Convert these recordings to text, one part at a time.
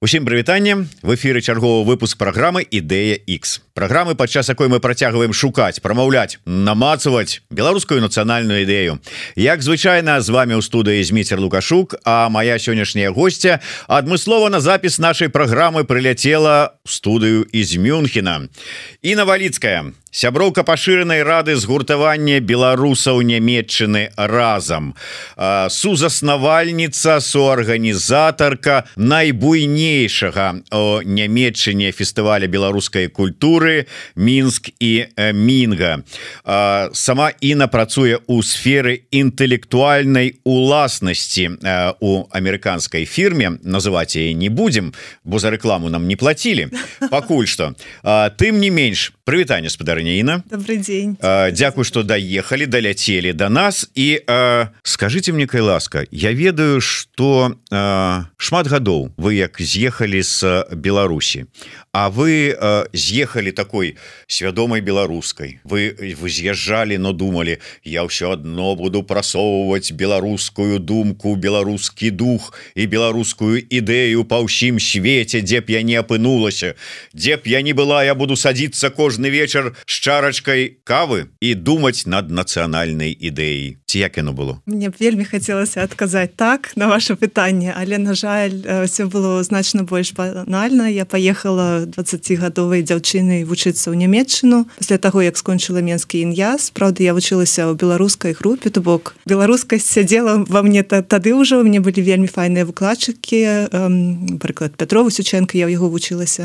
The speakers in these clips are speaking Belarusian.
Усім прывітанне, в эфіры чарговы выпуск праграмы Ідэя X. Праграмы, падчас якой мы працягваем шукаць, прамаўляць, намацаваць беларускую нацыянальную ідэю. Як звычайна, з вами ў студыі Зміцер Лукашук, а моя сённяшняя госця адмыслова на запіс нашай праграмы прыляцела ў студыю з Мюнхена. Інна Валіцкая, сяброўка пашыранай рады згуртавання беларусаў Нямецчыны разам, сузаснавальніца, суарганізатарка найбуйнейшага о Нямецчыне фестываля беларускай культуры Мінск і Мінга. Сама Інна працуе ў сферы інтэлектуальнай уласнасці у амерыканскай фірме, называць яе не будзем, бо за рэкламу нам не плацілі пакуль што. Тым не менш, прывітанне, спадарыня Інна. Добрый день. Дзякуй, што даехалі, даляцелі да нас. І скажыце мне, кай ласка, я ведаю, што шмат гадоў вы як з'ехалі з Беларусі, а вы з'ехалі такой свядомай беларускай. Вы з'язджалі, но думалі, я ўсё адно буду прасоўваць беларускую думку, беларускі дух і беларускую ідэю па ўсім свеце, дзе б я не апынулася, дзе б я не была, я буду садзіцца кожны вечар з чарачкай кавы і думаць над нацыянальнай ідэяй. Ці як яно было? Мне б вельмі хацелася адказаць так на ваше пытанне, але, на жаль, все было значна больш банальна. Я паехала 20-гадовай дзяўчынай вучыцца ў Нямецчыну пасля таго, як скончыла Менскі ін'яз. Праўда, я вучылася ў беларускай групе, то бок беларускасць сядзела ва мне тады ўжо, у мне былі вельмі файныя выкладчыкі, напрыклад, Пятро Васючэнка, я ў яго вучылася.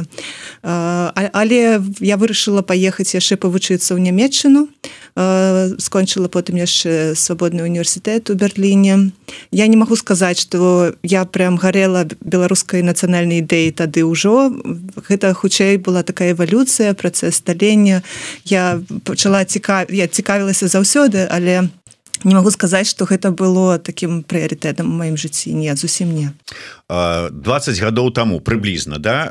Але я вырашыла паехаць яшчэ павучыцца ў Нямецчыну, скончыла потым яшчэ свабодны універсітэт у Берліне. Я не магу сказаць, што я прям гарэла беларускай нацыянальнай ідэі тады ўжо. Гэта хутчэй была такая эвалюцыя, працэс сталення. Я цікавілася заўсёды, але не магу сказаць, што гэта было такім прыярытэтам у маім жыцці. Не, зусім не. 20 гадоў таму прыблізна, да,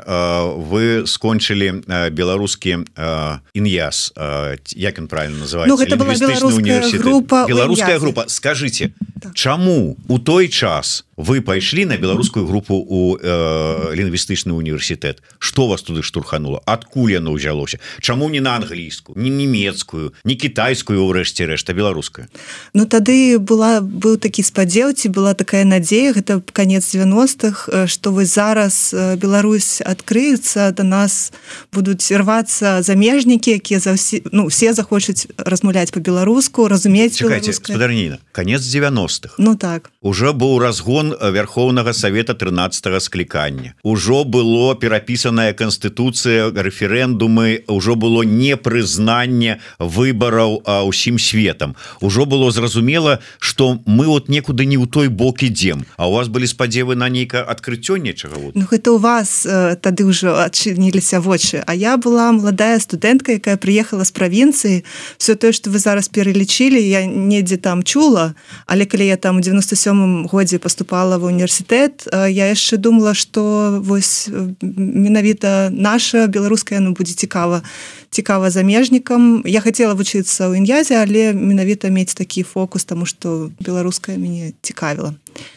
вы скончылі беларускі ін'яз, як ён правильно называецца? Ну, гэта была беларуская група. Беларуская група. Скажыце, чаму у той час вы пайшлі на беларускую групу у лінгвістычны універсітэт? Што вас туды штурханула? Адкуль яно ўзялося? Чаму не на англійскую, не нямецкую, не кітайскую, ўрэшце рэшт, а беларуская? Ну, тады быў такі спадзеў, ці была такая надзея, гэта канец 90-х, што вось зараз Беларусь адкрыецца, да нас будуць рвацца замежнікі, якія все захочуць размаўляць па-беларуску, разумець беларускае. Чакайце, спадарыня Інна, канец 90-х. Ну так. Ужо быў разгон Верховнага Савета 13-го склікання. Ужо было перапісаная канстытуцыя, рэферэндумы, ужо было непрызнанне выбараў усім светам. Ужо было зразумела, што мы вот некуды не ў той бок ідзем. А у вас былі спадзевы на нейкае адкрыццё нечага? Ну, гэта у вас тады ўжо адчыніліся вочы. А я была маладая студэнтка, якая прыехала з правінцыі. Все тое, што вы зараз пералічылі, я недзе там чула, але калі я там у 97-м годзе паступала ва універсітэт, я яшчэ думала, што вось менавіта наша беларуская будзе цікава замежнікам. Я хацела вучыцца ў ін'язе, але менавіта мець такі фокус, таму што беларуская мяне цікавіла.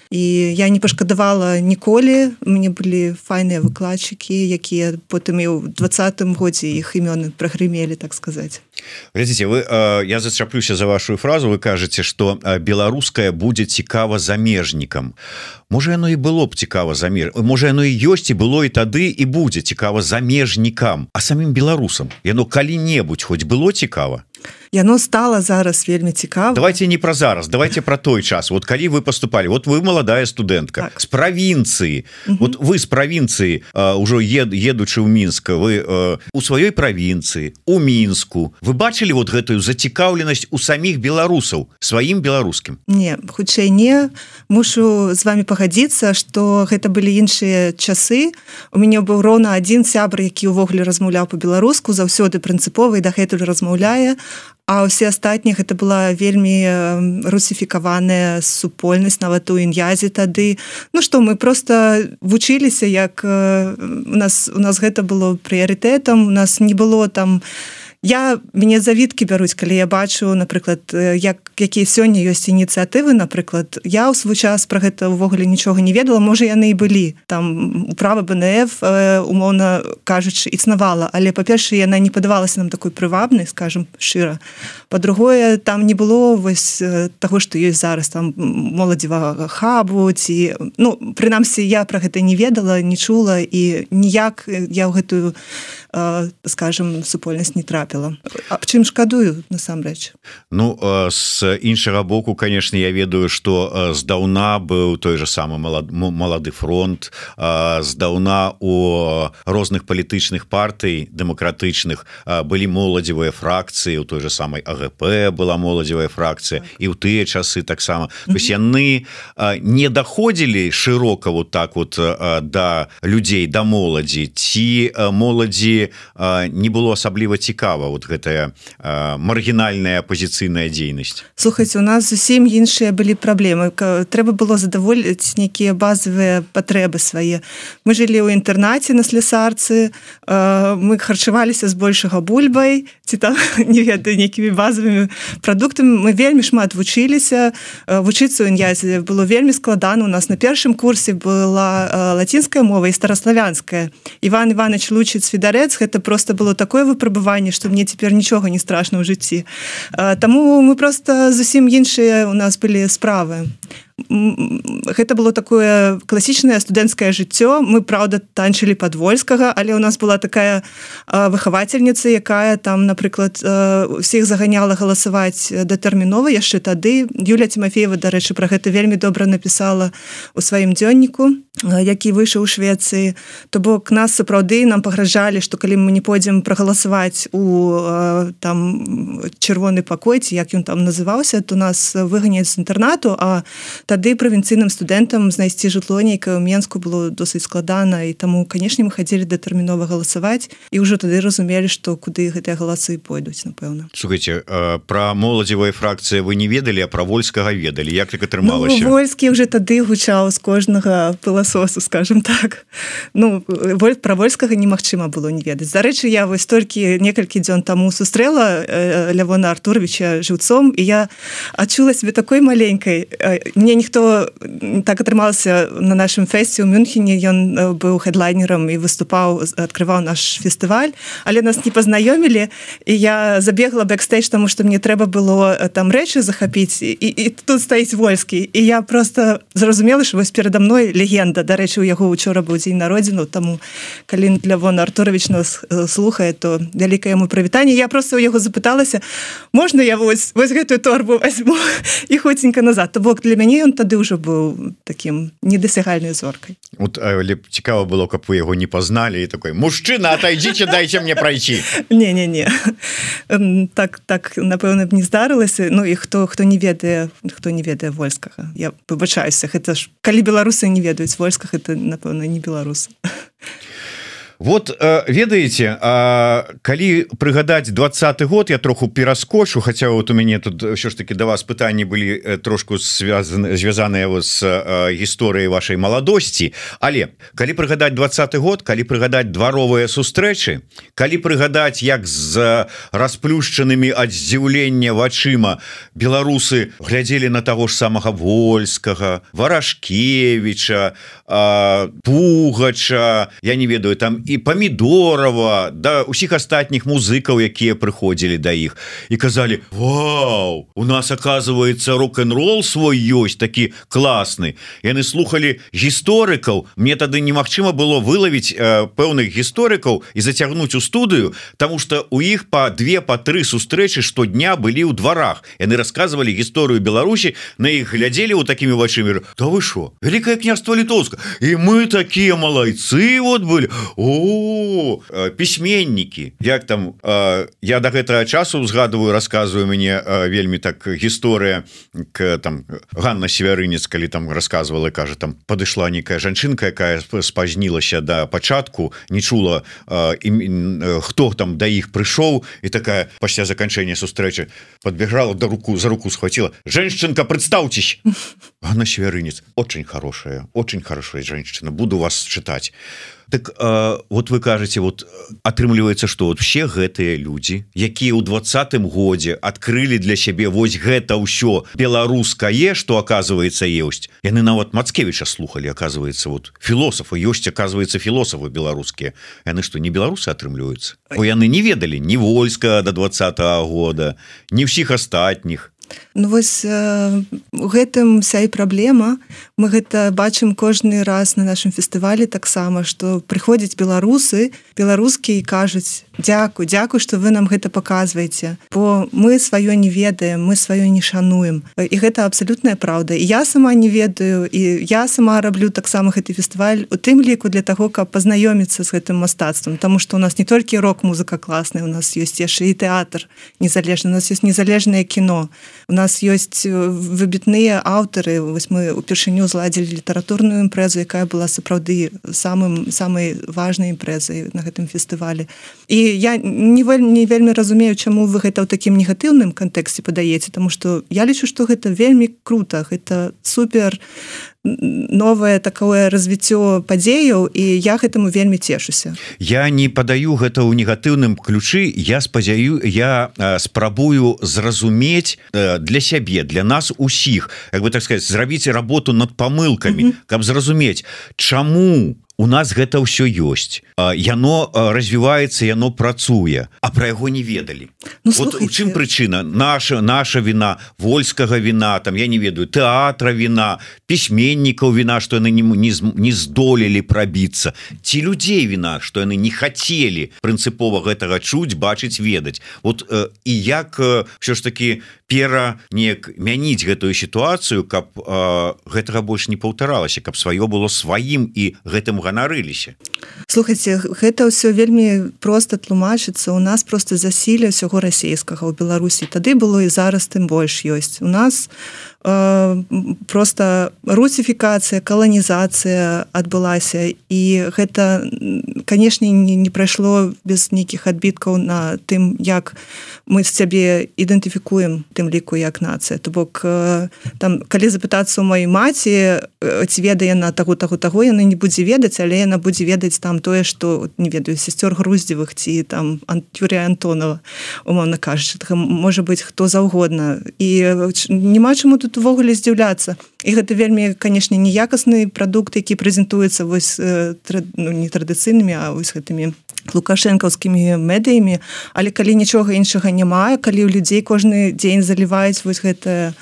І я не пашкадавала ніколі. У мяне былі файныя выкладчыкі, якія потым і ў 20-м годзе іх імёны прагрымелі, так сказаць. Глядзіце, я зачаплюся за вашу фразу, вы кажаце, што беларуская будзе цікава замежнікам. Можа, яно і было б цікава можа, яно і ёсць, і было і тады, і будзе цікава замежнікам, а самім беларусам яно калі-небудзь хоць было цікава? Яно стала зараз вельмі цікава. Давайте не про зараз, давайте про той час. Вот калі вы поступали, вот вы маладая студэнтка, так, з правінцыі. Вот вы з правінцыі, ўжо едучы ў Мінск, вы у сваёй правінцыі, у Мінску. Вы бачылі вот гэтую зацікаўленасць у саміх беларусаў, сваім беларускім? Не, хутчэй не. Мушу з вами пагадзіцца, што гэта былі іншыя часы. У мяне быў роўна адзін сябр, які ўвогуле размаўляў па-беларуску, заўсёды прынцыпова і дагэтуль размаўляе. А ўсе астатніх гэта была вельмі русіфікаваная супольнасць, нават у ін'язе тады. Ну што, мы проста вучыліся, як у нас гэта было прыярытэтам, у нас не было там мяне завідкі бяруць, калі я бачу, напрыклад, якія сёння ёсць ініцыятывы, напрыклад, я ў свой час пра гэта ўвогуле нічога не ведала, можа яны і былі, там управа БНФ, умоўна кажучы, існавала, але па-першае, яна не падавалася нам такой прывабнай, скажем, шчыра. Па-другое, там не было вось таго, што ёсць зараз, там моладзевага хабу, ці, ну, прынамсі, я пра гэта не ведала, не чула, і ніяк я ў гэтую, скажем, супольнасць не трапіла. Аб чым шкадую, насамрэч? Ну, з іншага боку, конечно, я ведаю, што здаўна быў той же самы малады фронт, здаўна у розных палітычных партый дэмакратычных былі моладзевыя фракцыі, у той же самай АГП была моладзевая фракцыя, і ў тыя часы таксама. То есть яны не даходзілі шырока вот так вот да людзей, да моладзі, ці моладзі не было асабліва цікава вот гэтая маргінальная апозіцыйная дзейнасць. Слухайце, у нас зусім іншыя былі праблемы. Трэба было задаволіць нейкія базавыя патрэбы свае. Мы жылі ў інтэрнаце на Слесарцы, мы харчаваліся збольшага бульбай, ці там, не ведаю, нейкімі базавымі прадуктамі. Мы вельмі шмат вучыліся. Вучыцца ў Ін'язе было вельмі складана. У нас на першым курсе была лацінская мова і стараславянская. Іван Іванович Лучыц Федарэц, гэта просто было такое выпрабаванне, што мне цяпер нічога не страшна ў жыцці. Таму мы просто зусім іншыя у нас былі справы. Гэта было такое класічнае студэнцкае жыццё. Мы, праўда, танчылі падвольскага, але ў нас была такая выхавацельніца, якая там, напрыклад, усіх заганяла галасаваць датэрмінова яшчэ тады. Юля Тимофеева, дарэчы, пра гэта вельмі добра напісала ў сваім дзённіку, які выйшаў у Швецыі. То бок нас сапраўды нам пагражалі, што калі мы не пойдзем прагаласаваць у там чырвоны пакой, ці як ён там называўся, то нас выганяць з інтэрнату, а тады правінцыйным студэнтам знайсці жытло нейкае ў Менску было досыць складана, і таму, канешне, мы хадзілі датэрмінова галасаваць, і ўжо тады разумелі, што куды гэтыя галасы пойдуць, напэўна. Слухайце, пра моладзевыя фракцыі вы не ведалі, а пра вольскага ведалі. Як так атрымалася? Ну, вольскі ўжо тады гучаў з кожнага пыласосу, скажем так. Ну, пра вольскага немагчыма было не ведаць. Дарэчы, я вось толькі некалькі дзён таму сустрэла Лявона Артуровича жыўцом, і я адчула себе такой маленькай. Мне ніхто так атрымалася на нашым фэсце ў Мюнхене, ён быў хедлайнерам і выступаў, адкрываў наш фестываль, але нас не пазнаёмілі, і я забегла бэкстэйдж, таму што мне трэба было там рэчы захапіць, і тут стаіць вольскі, і я просто зразумела, што вось перада мной легенда. Дарэчы, у яго учора быў дзень народзіну, таму калі Лявон Артурович нас слухае, то вялікае яму прывітанне. Я просто ў яго запыталася, можна я вось гэтую торбу возьму і хоценька назад. То бок для мяне ён тады ўжо быў такім недасягальнай зоркай. Вот, але цікава было, каб вы яго не пазналі і такой: мужчына, отойдзіце, дайце мне прайти. Не. Так, напэўна, б не здарылася. Ну і хто не ведае вольскага. Я выбачаюся, гэта ж калі беларусы не ведаюць вольскага, это, напэўна, не беларусы. Вот, ведаеце, калі прыгадаць 20-й год, я троху пераскочу, хаця вот у мяне тут ўсё ж таки да вас пытанні былі трошку звязаныя з гісторыяй вашай маладосці, але калі прыгадаць 20-й год, калі прыгадаць дваровыя сустрэчы, калі прыгадаць, як з расплюшчанымі ад здзіўлення вачыма беларусы глядзелі на таго ж самага Вольскага, Варашкевіча, Пугача, я не ведаю, там і Памідорова, да усіх астатніх музыкаў, якія прыходзілі да іх і казалі: вау, у нас, оказывается, рок-н-рол свой ёсць, такі класны. Яны слухалі гісторыкаў. Мне тады немагчыма было вылавіць пэўных гісторыкаў і зацягнуць у студыю, таму што у іх па 2, па 3 сустрэчы штодня былі ў дварах. Яны расказвалі гісторыю Беларусі, на іх глядзелі ў такімі вачымі: да вы шо, Вялікае княства Літоўска, і мы такія малайцы вот былі. Пісьменнікі. Як там, я да гэтага часу узгадываю, расказваю, мяне вельмі так гісторыя, там Ганна Севярынец, калі там расказвала, кажа, там падышла нейкая жанчынка, якая спазнілася да пачатку, не чула, хто там да іх прыйшоў, і такая пасля заканчэння сустрэчы подбегала за руку схватила: женщинка, представьтесь. Ганна Севярынец: очень хорошая женщина, буду вас читать. Так вот вы кажаце, вот атрымліваецца, што вот все гэтыя людзі, якія ў 20-м годзе адкрылі для сябе вось гэта ўсё беларускае, што оказывается ёсць. Яны нават Мацкевіча слухали, оказывается, вот філосафы ёсць, оказывается, філосафы беларускія. Яны што, не беларусы атрымліваюцца? Бо яны не ведалі ні Вольска до 20-го года, ні ўсіх астатніх. Ну вось у гэтым вся і праблема. Мы гэта бачым кожны раз на нашым фестывалі таксама, што прыходзяць беларусы, беларускія і кажуць: дзякуй, што вы нам гэта паказваеце, бо мы сваё не ведаем, мы сваё не шануем. І гэта абсалютная праўда. І я сама не ведаю, і я сама раблю таксама гэты фестываль у тым ліку для таго, каб пазнаёміцца з гэтым мастацтвам, таму што у нас не толькі рок-музыка класная, у нас ёсць яшчэ і тэатр незалежны, у нас ёсць незалежнае кіно. У нас ёсць выбітныя аўтары. Вось мы упершыню зладзілі літаратурную імпрэзу, якая была сапраўды самай важнай імпрэзай на гэтым фестывалі. І я не вельмі разумею, чаму вы гэта ў такім негатыўным кантэксце падаеце, таму што я лічу, што гэта вельмі крута, гэта супер новае такое развіццё падзеяў, і я гэтаму вельмі цешуся. Я не падаю гэта ў негатыўным ключы. Я спрабую зразумець для сябе, для нас усіх, як бы так сказать, зрабіць работу над памылкамі, каб зразумець, чаму у нас гэта ўсё ёсць. Яно развіваецца, яно працуе, а пра яго не ведалі. Ну, вот у чым прычына? Наша віна, Вольскага віна, там, я не ведаю, тэатра віна, пісьменнікаў віна, што яны не здолелі прабіцца. Ці людзей віна, што яны не хацелі прынцыпова гэтага чуць, бачыць, ведаць. Вот і як ўсё ж такі неяк мяніць гэтую сітуацыю, каб гэтага больш не паўтаралася, каб сваё было сваім і гэтым ганарыліся. Слухайце, гэта ўсё вельмі проста тлумачыцца. У нас просто засілля ўсяго расейскага ў Беларусі. Тады было і зараз тым больш ёсць. У нас просто русифікацыя, каланізацыя адбылася, і гэта, канешне, не прайшло без нейкіх адбіткаў на тым, як мы з сябе ідэнтыфікуем, тым ліку як нацыя. То бок, там, калі запытацца ў маёй маці, ці ведае яна таго, яна не будзе ведаць, але яна будзе ведаць там тое, што, не ведаю, сясцёр Груздзевых ці там Юрія Антонова, умоўна кажучы, можа быць хто заўгодна. І няма чаму тут увогуле здзіўляцца. І гэта вельмі, канешне, неякасны прадукт, які прэзентуецца вось не традыцыйнымі, а вось гэтымі лукашэнкаўскімі медыямі, але калі нічога іншага няма, калі ў людзей кожны дзень заліваюць вось гэтае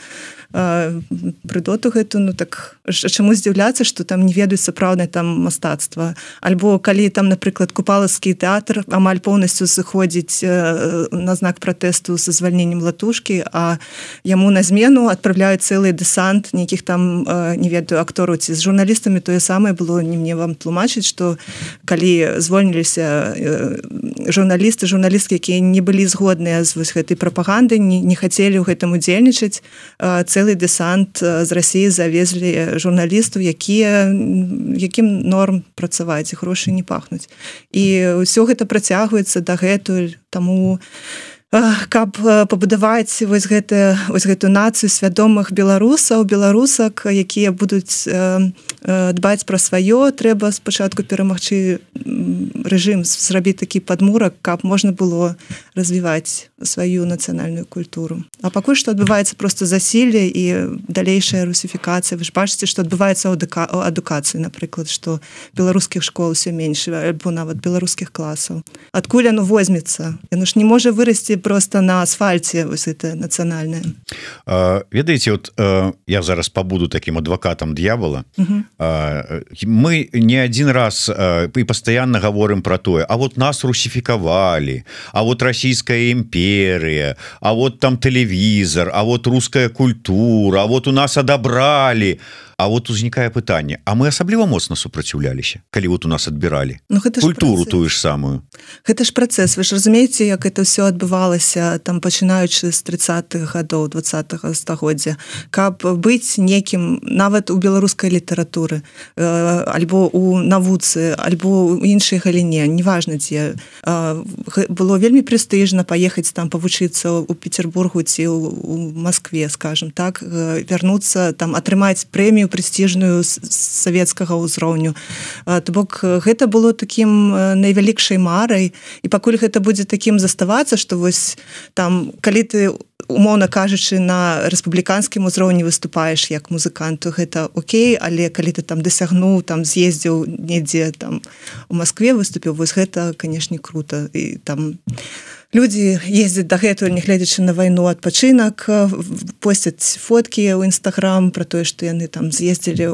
прыдоту гэту, ну так чаму здзіўляцца, што там не ведаюць сапраўднае там мастацтва. Альбо калі там, напрыклад, Купалаўскі тэатр амаль поўнасцю сыходзіць на знак пратэсту са звальненнем Латушкі, а яму на змену адпраўляюць цэлы дэсант нейкіх там, не ведаю, актораў ці з журналістамі. Тое самае было, не мне вам тлумачыць, што калі звольніліся журналісткі, якія не былі згодныя з вось гэтай прапагандай, не хацелі ў гэтым удзельнічаць, цэлы дэсант з Расіі завезлі журналістаў, якім норм працаваць, і грошы не пахнуць. І ўсё гэта працягваецца дагэтуль, таму каб пабудаваць вось гэтую нацыю свядомых беларусак, якія будуць дбаць пра сваё, трэба спачатку перамагчы рэжым, зрабіць такі падмурак, каб можна было развіваць сваю нацыянальную культуру. А пакуль што адбываецца проста засілле і далейшая русіфікацыя. Вы ж бачыце, што адбываецца ў адукацыі, напрыклад, што беларускіх школ усё менш, альбо нават беларускіх класаў. Адкуль яно возьмецца? Яно ж не можа вырасці просто на асфальце, вось это нацыянальнае. Ведаеце, вот я зараз пабуду таким адвакатам д'явола. Мы не один раз і пастаянна гаворым про тое, а вот нас русифікавалі, а вот Российская імперія, а вот там телевизор, а вот русская культура, а вот у нас адабралі. А вот узнікае пытанне, а мы асабліва моцна супраціўляліся, калі вот у нас адбіралі культуру тую ж самую. Гэта ж працэс. Вы ж разумееце, як это все адбывалася, там пачынаючы з 30-х гадоў 20-го стагоддзя, каб быць некім нават у беларускай літаратуры, альбо у навуцы, альбо у іншай галіне, неважна дзе. Было вельмі прэстыжна паехаць там павучыцца ў Петербургу ці ў Москве, скажем так, вярнуцца, там атрымаць прэмію прэмію прэстыжную савецкага ўзроўню. То бок гэта было такім найвялікшай марай, і пакуль гэта будзе такім заставацца, што вось там, калі ты умоўна кажучы, на рэспубліканскім узроўні выступаеш як музыкант, то гэта окей, але калі ты там дасягнуў, там з'ездзіў недзе там у Маскве выступіў, вось гэта, канешне, круто. І там людзі ездзяць дагэтуль, нягледзячы на вайну, адпачынак, посцяць фоткі ў Інстаграм пра тое, што яны там з'ездзілі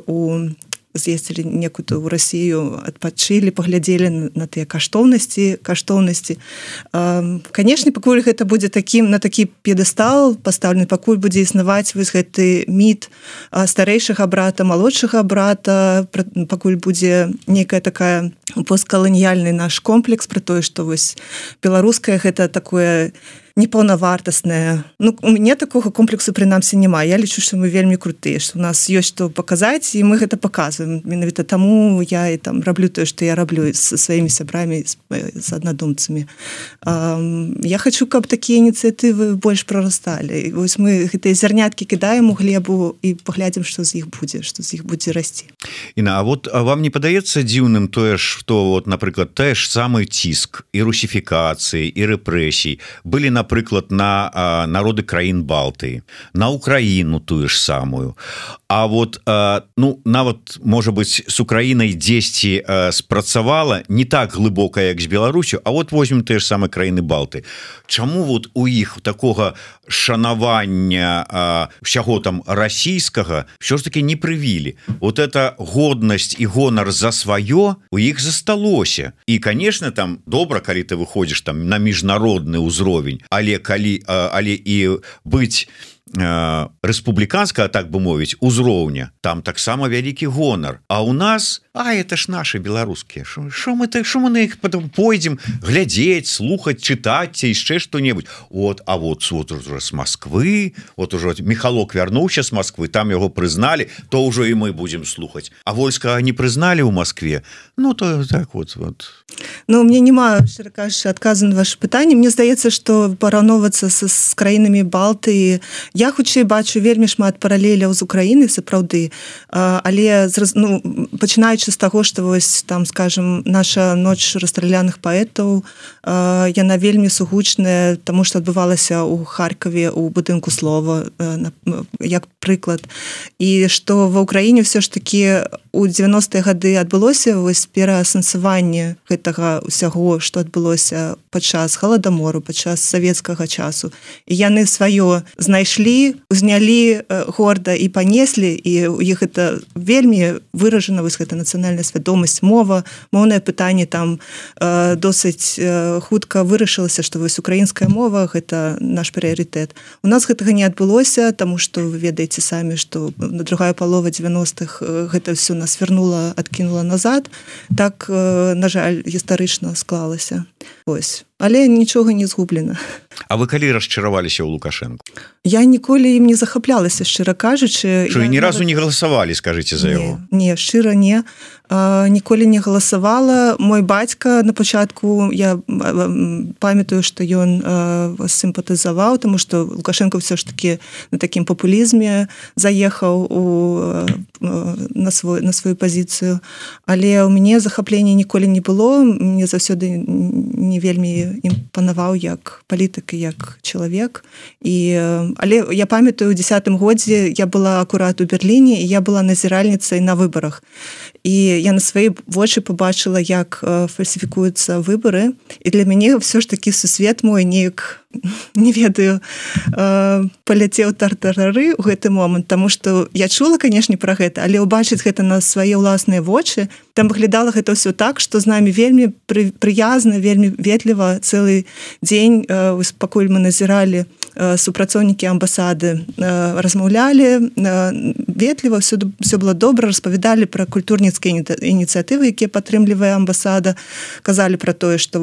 некуды ў Расію, адпачылі, паглядзелі на тыя каштоўнасці. Канешне, пакуль гэта будзе на такі п'едэстал пастаўлены, пакуль будзе існаваць вось гэты міт старэйшага брата, малодшага брата, пакуль будзе нейкая такая посткаланіяльны наш комплекс пра тое, што вось беларускае гэта такое непаўнавартаснае. Ну, у мяне такога комплексу прынамсі няма. Я лічу, што мы вельмі крутыя, што у нас ёсць што паказаць, і мы гэта паказваем. Менавіта таму я і там раблю тое, што я раблю з сваімі сябрамі, з аднадумцамі. Я хачу, каб такія ініцыятывы больш прарасталі. І вось мы гэтыя зярняткі кідаем у глебу і паглядзім, што з іх будзе расці. Іна, а вот вам не падаецца дзіўным тое, што, вот, напрыклад, тое ж самы ціск і русіфікацыі, і рэпрэсій былі, напрыклад, на народы краін Балтыі, на Украіну тую ж самую. А вот, ну, нават, можа быць, з Украінай дзесьці спрацавала не так глыбока, як з Беларусю, а вот возьмем тыя ж самыя краіны Балты. Чаму вот у іх такога шанавання ўсяго там расійскага ўсё ж таки не прывілі? Вот эта годнасць і гонар за сваё у іх засталося. І, конечно, там добра, калі ты выходзіш там на міжнародны ўзровень, але і быць рэспубліканскага, так бы мовіць, узроўня, там таксама вялікі гонар. А ў нас, это ж нашы беларускія, шо мы на іх потом пойдзем глядзець, слухаць, чытаць ці яшчэ што-небудзь. А вот уже з Москвы, вот уже Михалок вярнуўся з Москвы, там яго прызналі, то ўжо і мы будзем слухаць. А Вольскага не прызналі ў Москве, ну то так вот. Ну, мне няма, шчыра кажучы, адказу на ваше пытанне. Мне здаецца, што параўноўвацца з краінамі Балтыі, я хутчэй бачу вельмі шмат паралеляў з Украінай, сапраўды, але пачынаючы з таго, што вось там, скажем, наша ноч расстраляных паэтаў, яна вельмі сугучная, таму што адбывалася ў Харкаве у будынку слова, як прыклад. І што ва Ўкраіне ўсё ж такі у 90-е гады адбылося вось пераасэнсаванне гэтага ўсяго, што адбылося падчас халадамору, падчас савецкага часу. І яны сваё знайшлі, узнялі горда і панеслі, і у іх гэта вельмі выражана, вось гэта нацыянальная свядомасць, мова, моўнае пытанне там досыць хутка вырашылася, што вось украінская мова гэта наш прыярытэт. У нас гэтага не адбылося, таму што вы ведаеце самі, што другая палова 90-х гэта ўсё нас вярнула, адкінула назад. Так, на жаль, гістарычна склалася. Ось. Але нічога не згублена. А вы калі расчараваліся ў Лукашенко? Я ніколі ім не захаплялася, шчыра кажучы. Што ні разу не галасавалі, скажыце, за яго? Не, шчыра не. Ніколі не галасавала. Мой бацька на пачатку, я памятаю, што ён сімпатызаваў, таму што Лукашенко ўсё ж такі на такім папулізме заехаў на сваю пазіцыю. Але ў мяне захаплення ніколі не было. Мне заўсёды не вельмі імпанаваў як палітык і як чалавек. Але я памятаю, у 10-м годзе я была акурат у Берліне, і я была назіральніцай на выбарах. І я на свае вочы побачыла, як фальсіфікуюцца выбары. І для мяне ўсё ж такі сусвет мой неяк, не ведаю, паляцеў тартарары ў гэты момант, таму што я чула, канешне, пра гэта, але ўбачыць гэта на свае ўласныя вочы, там выглядала гэта ўсё так, што з намі вельмі прыязна, вельмі ветліва цэлы дзень, пакуль мы назіралі, супрацоўнікі амбасады размаўлялі ветліва, все было добра, распавядалі пра культурніцкія ініцыятывы, якія падтрымлівае амбасада, казалі пра тое, што вось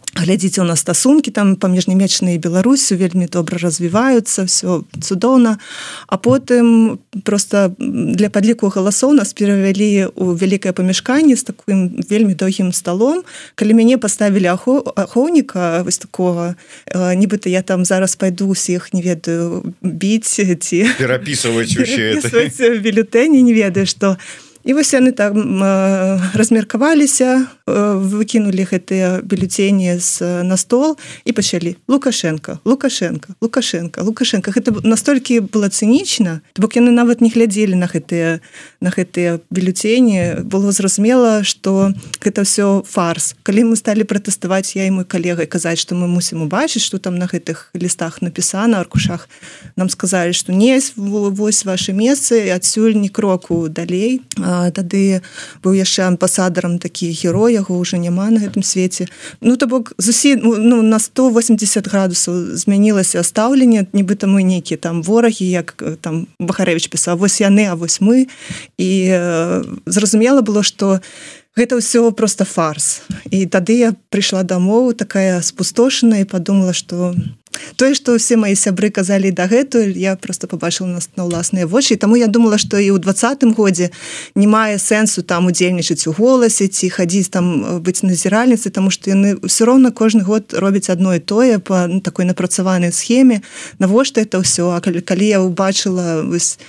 глядзіце, у нас стасункі там паміж Нямецчынай і Беларусю вельмі добра развіваюцца, все цудоўна. А потым просто для падліку галасоў нас перавялі ў вялікае памяшканне з таким вельмі доўгім сталом. Калі мяне паставілі ахоўніка вось такого, нібыта я там зараз пайду усіх, не ведаю, біць ці перапісваць бюлетэні, не ведаю, што. І вось яны там размеркаваліся, выкінулі гэтыя бюлетэні на стол і пачалі Лукашенко, Лукашенко, Лукашенко, Лукашенко. Гэта настолькі было цынічна, бок яны нават не глядзелі на гэтыя бюлетэні. Было зразумела, што гэта ўсё фарс. Калі мы сталі пратэставаць, я і мой калега, і казаць, што мы мусім убачыць, што там на гэтых лістах напісана, аркушах, нам сказалі, што не, вось вашы месцы, адсюль ні кроку далей. Тады быў яшчэ амбасадарам такі герой, яго ўжо няма на гэтым свеце. Ну, то бок, зусім, на 180 градусаў змянілася стаўленне, нібыта мы нейкія там ворагі, як там Бахарэвіч пісаў, вось яны, а вось мы. І зразумела было, што гэта ўсё просто фарс. І тады я прыйшла дамоў, такая спустошаная, і падумала, што тое, што ўсе мои сябры казалі дагэтуль, я просто пабачыла на ўласныя вочы. І таму я думала, што і ў 20-м годзе не мае сэнсу там удзельнічаць у голасе ці хадзіць там быць назіральніцай, таму што яны ўсё роўна кожны год робяць адно і тое па такой напрацаванай схеме. Навошта это ўсё? А калі я ўбачыла вось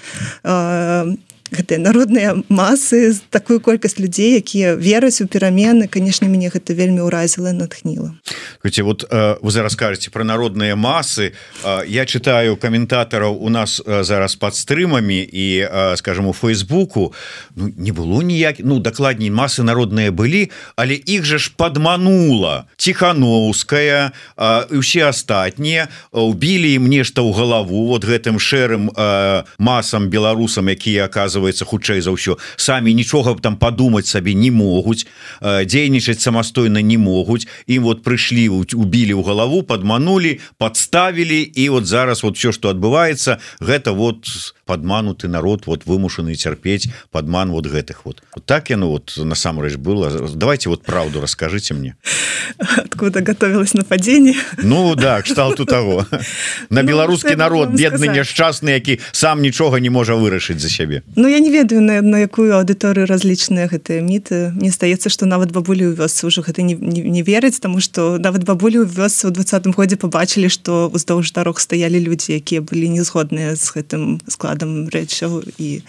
гэтыя народныя масы, такую колькасць людзей, якія вераць у перамены, канешне, мяне гэта вельмі ўразіла і натхніла. Хоце, вот вы зараз кажаце пра народныя масы. Я чытаю каментатараў у нас зараз пад стрымамі і, скажем, у Фейсбуку. Не было ніяк, дакладней, масы народныя былі, але іх жа ж падманула Ціхановская, і ўсе астатнія, убілі ім нешта ў галаву вот гэтым шэрым масам беларусам, якія, аказваюцца, хутчэй за ўсё самі нічога там падумаць сабе не могуць, дзейнічаць самастойна не могуць, ім вот прыйшлі, убілі ў галаву, падманулі, падставілі, і вот зараз вот все, што адбываецца, гэта вот падмануты народ, вот вымушаны цярпець падман вот гэтых вот. Вот так яно вот насамрэч было. Давайте вот правду расскажите мне. Откуда готовилось нападение? Ну да, кшталту того. На беларускі народ, бедны, няшчасны, які сам нічога не можа вырашыць за сябе. Ну, я не ведаю, на якую аўдыторыю разлічныя гэтыя міты. Мне здаецца, што нават бабулі ў вёсцы ўжо гэта не вераць, таму што нават бабулі ў вёсцы ў 20-м годзе пабачылі, што ўздоўж дарог стаялі людзі, якія былі незгодныя з гэтым складам рэчаў. І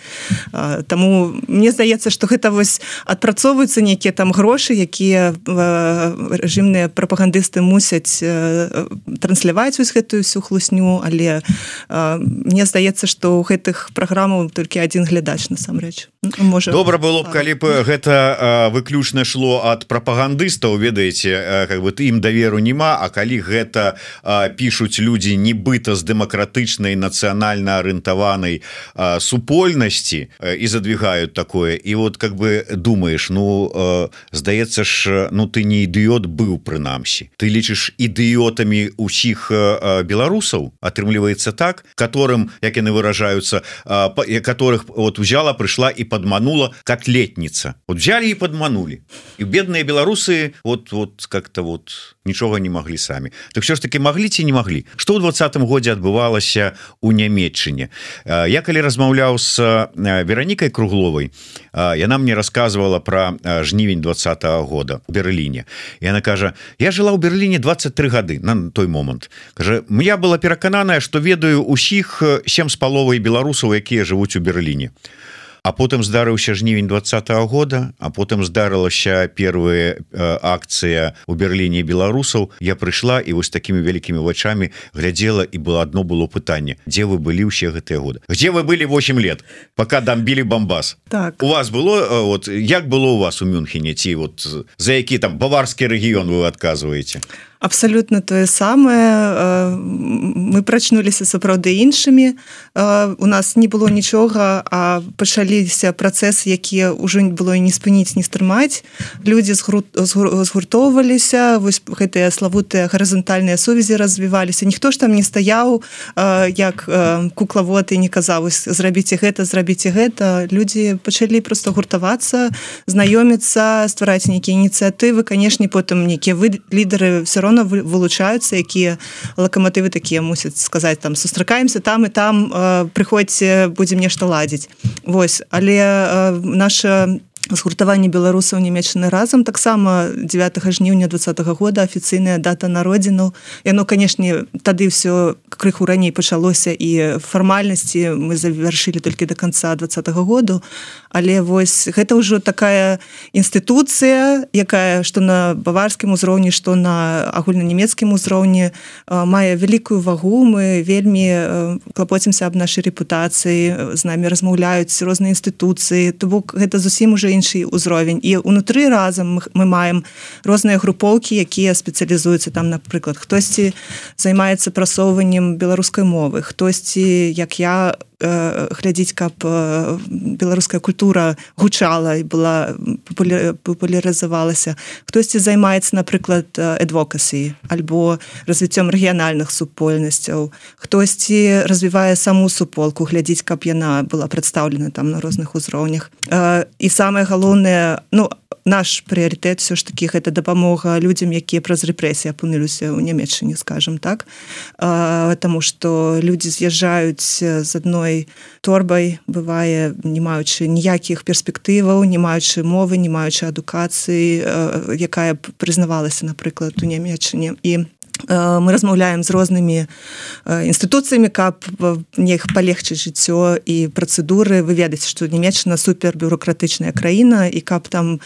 таму мне здаецца, што гэта вось адпрацоўваюцца нейкія там грошы, якія рэжымныя прапагандысты мусяць трансляваць вось гэтую всю хлусню, але мне здаецца, што ў гэтых праграмаў толькі адзін глядач насамрэч. Добра было б, калі б гэта выключна шло ад прапагандыстаў, ведаеце, как бы ім даверу няма, а калі гэта пішуць людзі нібыта з дэмакратычнай нацыянальна арыентаванай супольнасці і задвигаюць такое, і вот как бы думаеш, здаецца ж, ты не ідыёт быў прынамсі, ты лічыш ідыётамі усіх беларусаў, атрымліваецца так, которым, як яны выражаюцца, которых вот взяла, пришла и подманула котлетница. Вот взяли и подманули. И бедные белорусы вот как-то вот ничего не могли сами. Так все ж таки могли ці не могли. Что ў 20-м годзе адбывалася у Нямецчыне? Я калі размаўляў с Веронікай Кругловой, яна мне рассказывала про жнівень 20-го года у Берлине. И она кажа, я жила ў Берлине 23 гады на той момант. Кажа, я была перакананая, што ведаю усіх 7,5 беларусаў, якія жывуць у Берлине. А потым здарыўся жнівень 20-го года, а потым здарылася первая акцыя у Берлине беларусаў. Я прыйшла і вось такімі вялікімі вачамі глядзела, і было пытанне: дзе вы былі ўсе гэтыя годы? Где вы былі 8 лет, пока дамбілі Бамбас? Так. У вас было, вот як было у вас у Мюнхене, ці вот за які там баварскі рэгіён вы адказваеце? Абсолютно тое самае. Мы прачнуліся сапраўды іншымі. У нас не было нічога, а пачаліся працэсы, якія ўжо было не спыніць, не стрымаць. Людзі згуртоўваліся, вось гэтыя славутыя гарызантальныя сувязі развіваліся. Ніхто ж там не стаяў, як куклавод і не казаў, зрабіце гэта. Людзі пачалі проста гуртавацца, знаёміцца, ствараць нейкія ініцыятывы. Канешне, потым нейкія лідары все равно вылучаюцца, якія лакаматывы такія мусяць сказаць, там сустракаемся там і там, прыходзьце, будзем нешта ладзіць. Вось, але наша згуртаванне беларусаў Нямецчыны разам таксама 9 жніўня 2020 года афіцыйная дата народзінаў. Яно, канешне, тады ўсё крыху раней пачалося і фармальнасці мы завяршылі толькі до конца 2020 году, але вось гэта ўжо такая інстытуцыя, якая што на баварскім узроўні, што на агульнанемецкім узроўні мае вялікую вагу. Мы вельмі клапоцімся аб нашай рэпутацыі, з намі размаўляюць розныя інстытуцыі, то бок гэта зусім уже іншы ўзровень. І ўнутры разам мы маем розныя групоўкі, якія спецыялізуюцца там, напрыклад, хтосьці займаецца прасоўваннем беларускай мовы, хтосьці, як я, глядзіць, каб беларуская культура гучала і была папулярызавалася. Хтосьці займаецца, напрыклад, advocacy альбо развіццём рэгіянальных супольнасцяў. Хтосьці развівае саму суполку, глядзіць, каб яна была прадстаўлена там на розных узроўнях. І самае галоўнае, наш прыярытэт все ж таки гэта дапамога людзям, якія праз рэпрэсіі апынуліся ў Нямецчыне, скажем так. Таму што людзі з'язджаюць з адной торбай, бывае, не маючы ніякіх перспектываў, не маючы мовы, не маючы адукацыі, якая прызнавалася, напрыклад, у Нямецчыне. І мы размаўляем з рознымі інстытуцыямі, каб неяк палегчыць жыццё і працэдуры. Вы ведаеце, што Нямецчына супербюрократычная краіна, і каб там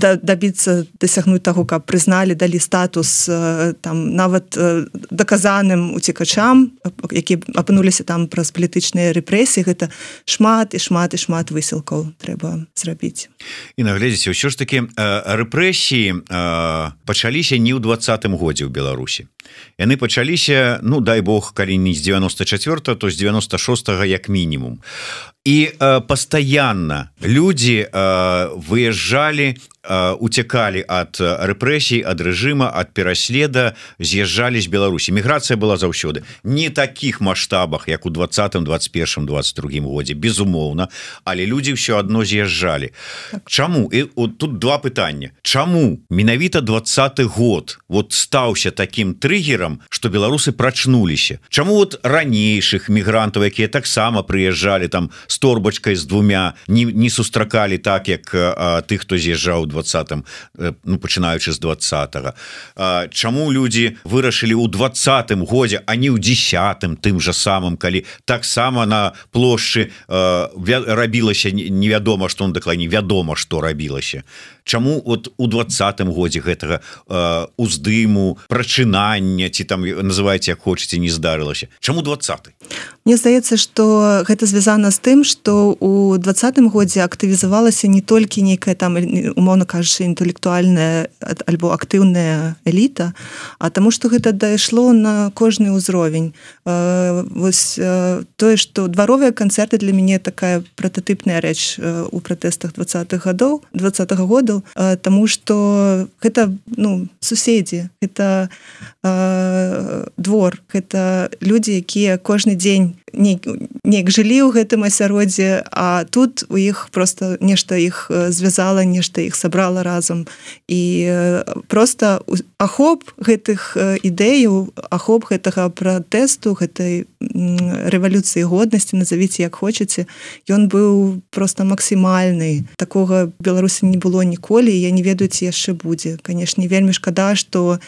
дасягнуць таго, каб прызналі, далі статус там нават даказаным уцекачам, які апынуліся там праз палітычныя рэпрэсіі, гэта шмат высілкаў трэба зрабіць. І наглядзіце, ўсё ж такі рэпрэсіі пачаліся не ў 20-м годзе ў Беларусі. Яны пачаліся, дай Бог, калі не з 94-го, то з 96-го як мінімум. І пастаянна людзі выязджалі, уцякалі ад рэпрэсій, ад рэжыма, ад пераследа, з'язджалі з Беларусі. Міграцыя была заўсёды. Не такіх маштабах, як у 20-м, 21-м, 22-м годзе, безумоўна, але людзі ўсё адно з'язджалі. Так. Чаму? І тут два пытання. Чаму менавіта 20-й год стаўся такім трыгерам, што беларусы прачнуліся? Чаму ранейшых мігрантаў, якія таксама прыязджалі там з торбачкай, з двумя, не сустракалі так, як тых, хто з'язджаў у 20-м, пачынаючы з 20-го. Чаму людзі вырашылі ў 20-м годзе, а не ў 10-м, тым жа самым, калі таксама на плошчы рабілася невядома, што дакладней, вядома, што рабілася. Чаму у 20-м годзе гэтага уздыму, прачынання, ці там называйце як хочаце, не здарылася? Чаму 20-й? Мне здаецца, што гэта звязана з тым, што ў 20-м годзе актывізавалася не толькі нейкая там, умоўна кажучы, інтэлектуальная альбо актыўная эліта, а таму, што гэта дайшло на кожны ўзровень. Вось тое, што дваровыя канцэрты для мяне такая прататыпная рэч у пратэстах 20-х годаў, таму што гэта суседзі, гэта двор, гэта людзі, якія кожны дзень неяк жылі ў гэтым асяроддзі, а тут у іх просто нешта іх звязала, нешта іх сабрала разам. І просто ахоп гэтых ідэяў, ахоп гэтага пратэсту, гэтай рэвалюцыі годнасці, назавіце як хочаце, ён быў просто максімальны. Такога в Беларусі не было ніколі, і я не ведаю, ці яшчэ будзе. Канешне, вельмі шкада, што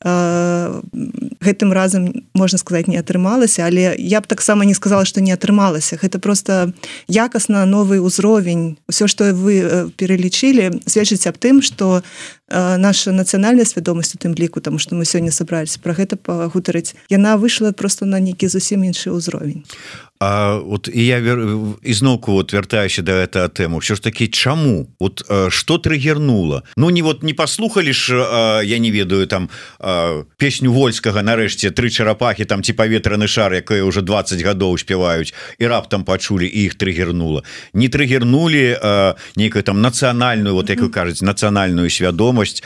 гэтым разам, можна сказаць, не атрымалася, але я б таксама не сказала, што не атрымалася. Гэта просто якасна новы ўзровень. Усё, што вы пералічылі, сведчыць аб тым, што наша нацыянальная свядомасць у тым ліку, таму што мы сёння сабраліся пра гэта пагутарыць, яна выйшла просто на нейкі зусім іншы ўзровень. вот і я ізноўку вот вяртаюся да этого тэму, все ж таки чаму вот что трыгернула, ну не вот не паслухалі ж, я не ведаю там песню Вольскага нарэшце тры чарапахі там ці паветраны шар, якое уже 20 гадоў спяваюць і раптам пачулі і іх трыгернула, не трыгернули нейкую там нацыянальную, вот як вы кажаце, нацыянальную свядомасць,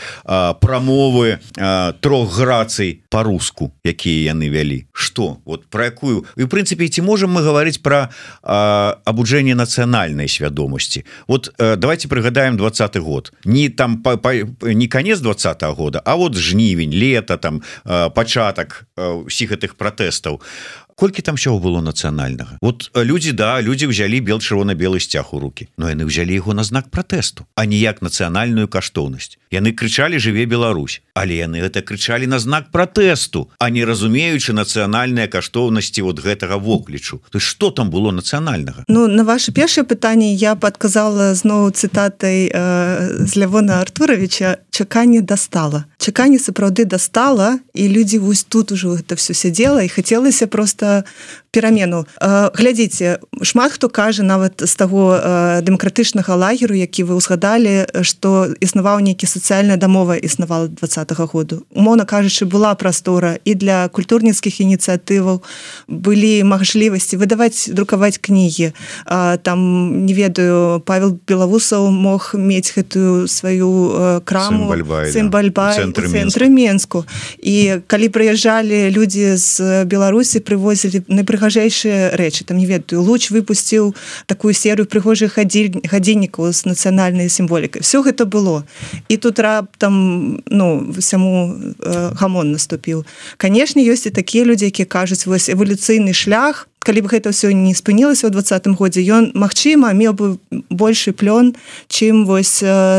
прамовы трох грацый по-руску, якія яны вялі, что вот про якую, і в прынцыпе ці можем мы говорить про абуджэнне нацыянальнай свядомасці. Вот давайте прыгадаем 20 год, не там не конец 20 года, а вот жнівень, лето, там пачатак усіх гэтых пратэстаў. Колькі там всего было нацыянальнага? Вот людзі ўзялі чырвона-белы сцяг у руки, но яны ўзялі яго на знак пратэсту, а не як нацыянальную каштоўнасць. Яны крычалі «Жыве Беларусь», але яны гэта крычалі на знак пратэсту, а не разумеючы нацыянальныя каштоўнасці вот гэтага воклічу. То есть что там было нацыянальнага? Ну, на ваше першае пытанне я падказала зноў цытатай з Лявона Артуровича «Чаканне дастала». Чаканне сапраўды дастала, і людзі вось тут ужо гэта все сядзела, і хацелася просто перамену. Глядзіце, шмат хто кажа нават з таго дэмакратычнага лагеру, які вы ўзгадалі, што існаваў нейкі сацыяльная дамова існавала 20-го году. Умоўна кажучы, была прастора і для культурніцкіх ініцыятываў, былі мажлівасці выдаваць, друкаваць кнігі. Там, не ведаю, Павел Белавусаў мог мець гэтую сваю краму Цымбальбай у цэнтры Менску. І калі прыязджалі людзі з Беларусі, прывозілі найпрыгажэйшыя рэчы, там, не ведаю, Луч выпусціў такую серыю прыгожых гадзіннікаў з нацыянальнай сімволікай. Все гэта было. І тут раптам, ну, всяму гамон наступіў. Канешне, ёсць і такія людзі, якія кажуць, вось эвалюцыйны шлях, калі б гэта ўсё не спынілася ў 20-м годзе, ён, магчыма, меў бы большы плён, чым вось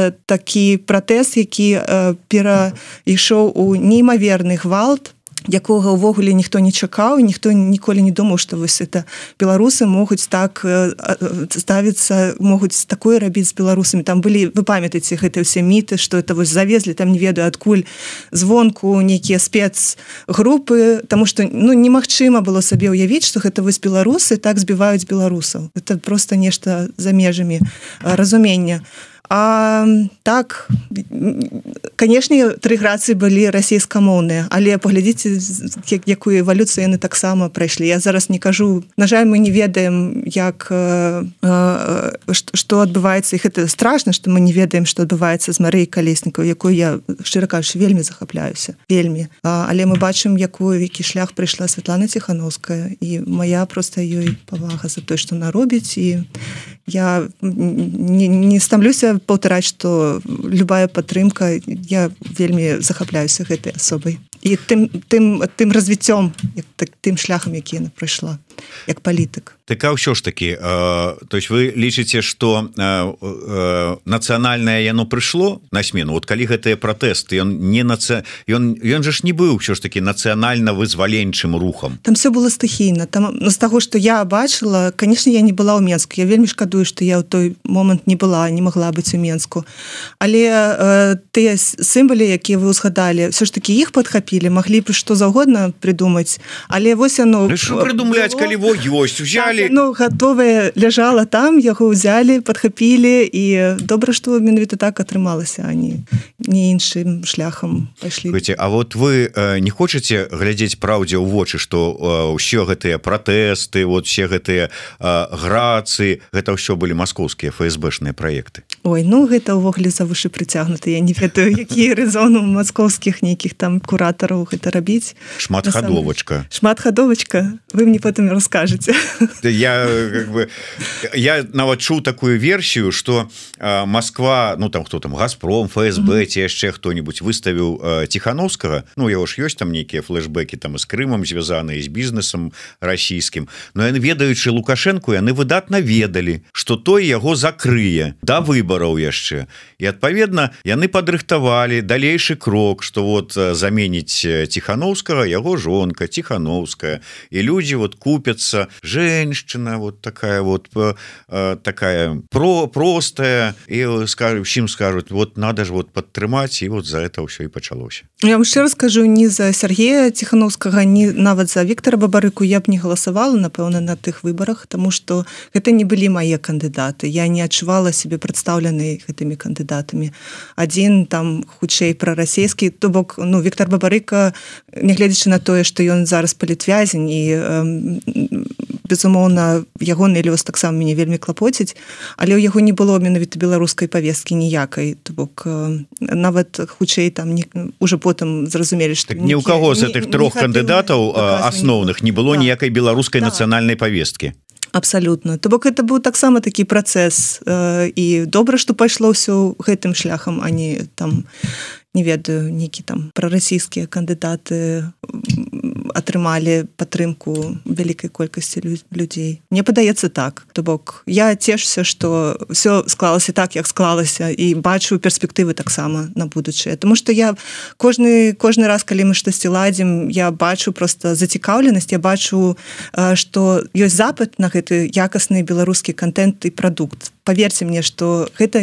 такі пратэст, які перайшоў у неймаверны гвалт, якога ўвогуле ніхто не чакаў, і ніхто ніколі не думаў, што вось это беларусы могуць так ставіцца, могуць такое рабіць з беларусамі. Там былі, вы памятаеце, гэта ўсе міты, што это вось завезлі, там не ведаю адкуль звонку нейкія спецгрупы, таму што, ну, немагчыма было сабе ўявіць, што гэта вось беларусы так збіваюць беларусаў. Это просто нешта за межамі разумення. А так, канешне, тры грацыі былі расійскамоўныя, але паглядзіце, якую эвалюцыю яны таксама прайшлі. Я зараз не кажу, на жаль, мы не ведаем, як што адбываецца, і гэта страшна, што мы не ведаем, што адбываецца з Марыяй Калеснікавай, якую я, шчыра кажучы, вельмі захапляюся, вельмі. Але мы бачым, які шлях прыйшла Святлана Ціхановская, і моя проста ёй павага за тое, што она робіць, і я не стамлюся паўтараць, што любая падтрымка, я вельмі захапляюся гэтай асобай. І тым развіццём, тым шляхам, які яна прайшла, як палітык. Так, а ўсё ж такі, то есть вы лічыце, што нацыянальнае яно прыйшло на смену? Вот калі гэтыя пратэсты, ён же ж не быў ўсё ж такі нацыянальна-вызваленчым рухам. Там все было стыхійна. Там, з таго, што я бачыла, канешне, я не была ў Менску. Я вельмі шкадую, што я ў той момант не была, не магла быць у Менску. Але тыя сімвалы, якія вы ўзгадалі, все ж такі іх падхапілі, маглі б што заўгодна прыдумаць. Але вось яно... Што прыдумляць, калі во ёсць, узялі? Ну, гатовае ляжала там, яго ўзялі, падхапілі, і добра, што менавіта так атрымалася, а не іншым шляхам пайшлі. А вот вы не хочаце глядзець праўдзе ў вочы, што ўсе гэтыя пратэсты, вот все гэтыя грацыі, гэта ўсё былі маскоўскія ФСБшныя праекты? Ой, ну гэта ўвогуле завышы прыцягнуты. Я не ведаю, які рэзон у маскоўскіх нейкіх там куратараў гэта рабіць. Шматхадовачка. Шматхадовачка. Вы мне потым раскажаце. Я нават чуў такую версію, што Москва, ну там хто там, Газпром, ФСБ, ці яшчэ хто-нибудь выставіў Ціхановскага, ну яго ж ёсць там нейкія флешбекі там з Крымам звязаныя, з бізнесам расійскім, но яны, ведаючы Лукашэнку, яны выдатна ведалі, што той яго закрые да выбараў. выбараў яшчэ і адпаведна яны падрыхтавалі далейшы крок что вот заменіць Ціхановскага яго жонка Ціхановская і людзі вот купяцца женщина вот такая простая і усім скажуць вот надо ж вот падтрымаць і вот за это ўсё і пачалося. Я вам ще раз скажу, ні за Сергея Ціхановскага, ні нават за Віктора Бабарыку я б не галасавала, напэўна, на тых выбарах, тому што гэта не былі мае кандыдаты. Я не адчувала себе прадстаўленай гэтымі кандыдатамі. Адзін там хутчэй прарасійскі, то бок, Віктор Бабарыка, нягледзячы на тое, што ён зараз палітвязень і безумоўна, ягоны лёс таксама мяне вельмі клапоціць, але ў яго не было менавіта беларускай павесткі ніякай, то бок нават хутчэй там уже потым зразумелі, што так ні ў каго з гэтых трох кандыдатаў асноўных не было ніякай беларускай нацыянальнай павесткі. Абсалютна. То бок это быў таксама такі працэс і добра, што пайшло ўсё гэтым шляхам, а не там не ведаю, нейкі там прарасійскія кандыдаты атрымалі падтрымку вялікай колькасці людзей. Мне падаецца так. То бок я цешуся, што ўсё склалася так, як склалася і бачу перспектывы таксама на будучае. Таму што я кожны раз, калі мы штосьці ладзім, я бачу проста зацікаўленасць, я бачу, што ёсць запыт на гэты якасны беларускі кантэнт і прадукт. Паверце мне, што гэта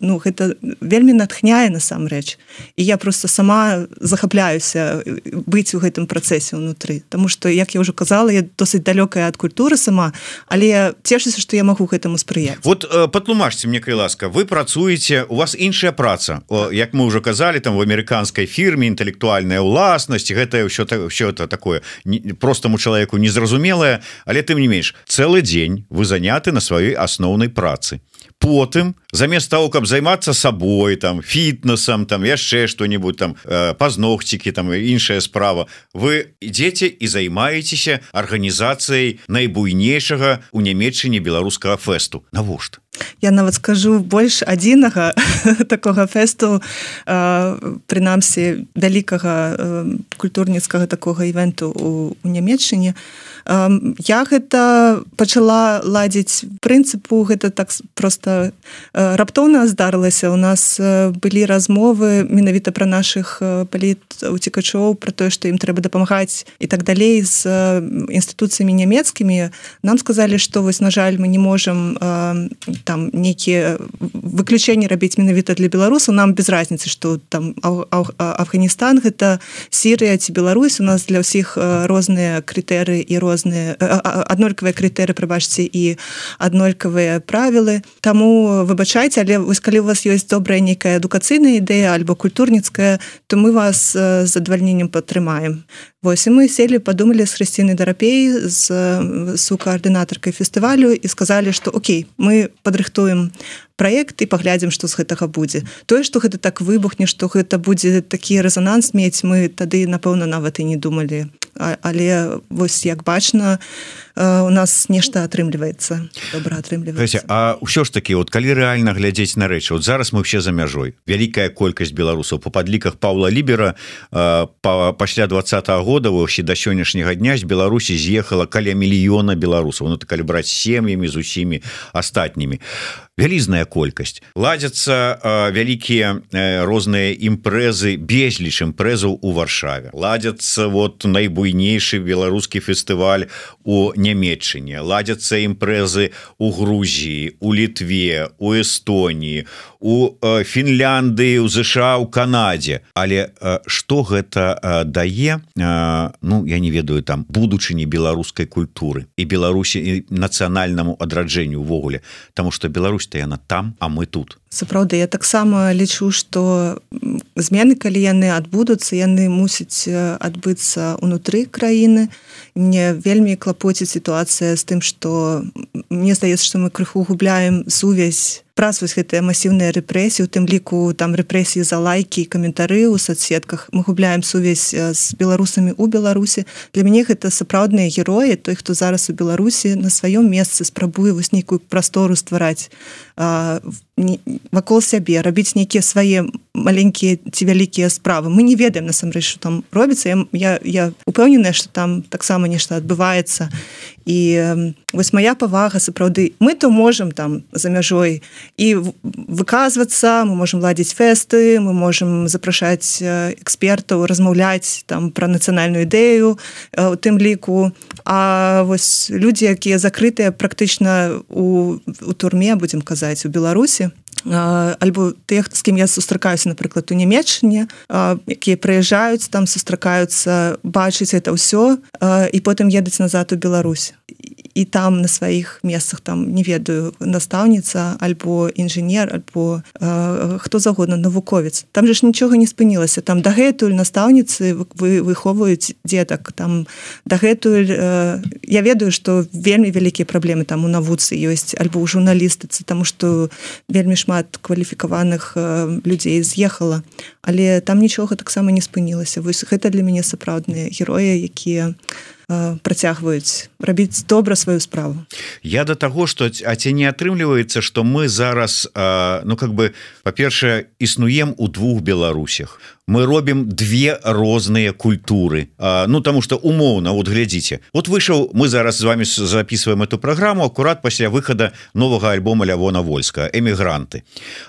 вельмі натхняе насамрэч. І я просто сама захапляюся быць у гэтым працэсе ўнутры. Таму што, як я ўжо казала, я досыць далёкая ад культуры сама, але я цешуся, што я магу гэтаму спрыяць. Вот патлумачце мне, калі ласка, вы працуеце, у вас іншая праца. Як мы ўжо казалі, там в амерыканскай фірме інтэлектуальная ўласнасць, гэта ўсё это такое простаму чалавеку незразумелае, але тым не менш, цэлы дзень вы заняты на сваёй асноўнай працы. Потым, замест того, каб займацца сабой, там, фітнесам, там, яшчэ што-нибудь, там, пазногцікі, там, іншая справа, вы ідзеце і займаецеся арганізацыяй найбуйнейшага ў Нямецчыне беларускага фэсту. Навошта? Я нават скажу больш адзінага такога фэсту, прынамсі, вялікага культурніцкага такога івенту ў Нямецчыне. Я гэта пачала ладзіць прынцыпу, гэта так проста раптоўна здарылася. У нас былі размовы менавіта пра нашых палітуцікачоў, пра тое, што ім трэба дапамагаць і так далей з інстытуцыямі нямецкімі. Нам сказалі, што вось, на жаль, мы не можам там нейкія выключэнні рабіць менавіта для беларусаў. Нам без разніцы, што там Афганістан, гэта Сірыя ці Беларусь. У нас для ўсіх розныя крытэрыі і аднолькавыя крытэрыі, прабачце, і аднолькавыя правілы. Таму выбачайце, але вось калі у вас ёсць добрая нейкая адукацыйная ідэя альбо культурніцкая, то мы вас з задавальненнем падтрымаем. Вось, і мы селі, падумалі з Хрысцінай Дарапей, з сукаардынатаркай фестывалю і сказалі, што окей, мы падрыхтуем праект і паглядзім, што з гэтага будзе. Тое, што гэта так выбухне, што гэта будзе такі рэзананс мець, мы тады, напэўна, нават і не думалі. Але вось як бачна, у нас нешта атрымліваецца, добра атрымліваецца. А ўсё ж такі, от калі рэальна глядзець на рэчы, от зараз мы ўсе за мяжой. Вялікая колькасць беларусаў. Па падліках Паўла Лібера пасля 20-го года, вообще до сённяшняга дня з Беларусі з'ехала каля мільёна беларусаў. Ну, калі браць сем'ямі з усімі астатнімі. Вялізная колькасць. Ладзяцца вялікія розныя імпрэзы, безліч імпрэзаў у Варшаве. Ладзяцца вот найбуйнейшы беларускі фестываль у Нямецчыне. Ладзяцца імпрэзы у Грузіі, у Літве, у Эстоніі, у Фінляндыі, у ЗША, у Канадзе. Але што гэта дае, ну, я не ведаю, там, будучыні беларускай культуры і Беларусі, і нацыянальнаму адраджэнню ўвогуле. Таму што Беларусь яна там, а мы тут. Сапраўды, я таксама лічу, што змены, калі яны адбудуцца, яны мусяць адбыцца ўнутры краіны. Мне вельмі клапоціць сітуацыя з тым, што мне здаецца, што мы крыху губляем сувязь праз вось гэтыя масіўныя рэпрэсіі, у тым ліку там рэпрэсіі за лайкі і каментары ў соцсетках. Мы губляем сувязь з беларусамі ў Беларусі. Для мяне гэта сапраўдныя героі, той, хто зараз у Беларусі на сваём месцы спрабуе вось нейкую прастору ствараць вакол сябе, рабіць нейкія свае маленькія ці вялікія справы. Мы не ведаем насамрэч, што там робіцца. Я упэўненая, што там таксама нешта адбываецца. І вось моя павага, сапраўды, мы то можам там за мяжой і выказвацца, мы можам ладзіць фэсты, мы можам запрашаць экспертаў, размаўляць там пра нацыянальную ідэю у тым ліку. А вось людзі, якія закрытыя практычна у турме, будзем казаць, у Беларусі, альбо тых, з кім я сустракаюся, напрыклад, у Нямецчыне, якія прыязджаюць, там сустракаюцца, бачыць гэта ўсё, і потым едуць назад у Беларусь. І там на сваіх месцах, там, не ведаю, настаўніца, альбо інжынер, альбо хто загодна, навуковец. Там же ж нічога не спынілася. Там дагэтуль настаўніцы выхоўваюць дзетак. Там дагэтуль... Я ведаю, што вельмі вялікія праблемы там у навуцы ёсць, альбо ў журналістыцы, таму што вельмі шмат кваліфікаваных людзей з'ехала. Але там нічога таксама не спынілася. Вось гэта для мяне сапраўдныя героі, якія працягваюць рабіць добра сваю справу. Я да таго, што ці не атрымліваецца, што мы зараз, ну, как бы, па-першае, існуем у двух Беларусях. Мы робім две розныя культуры. Ну, таму што умоўна, вот глядзіце. Вот выйшаў, мы зараз з вами записываем эту праграму акурат пасля выхада новага альбома Лявона Вольска «Эмігранты».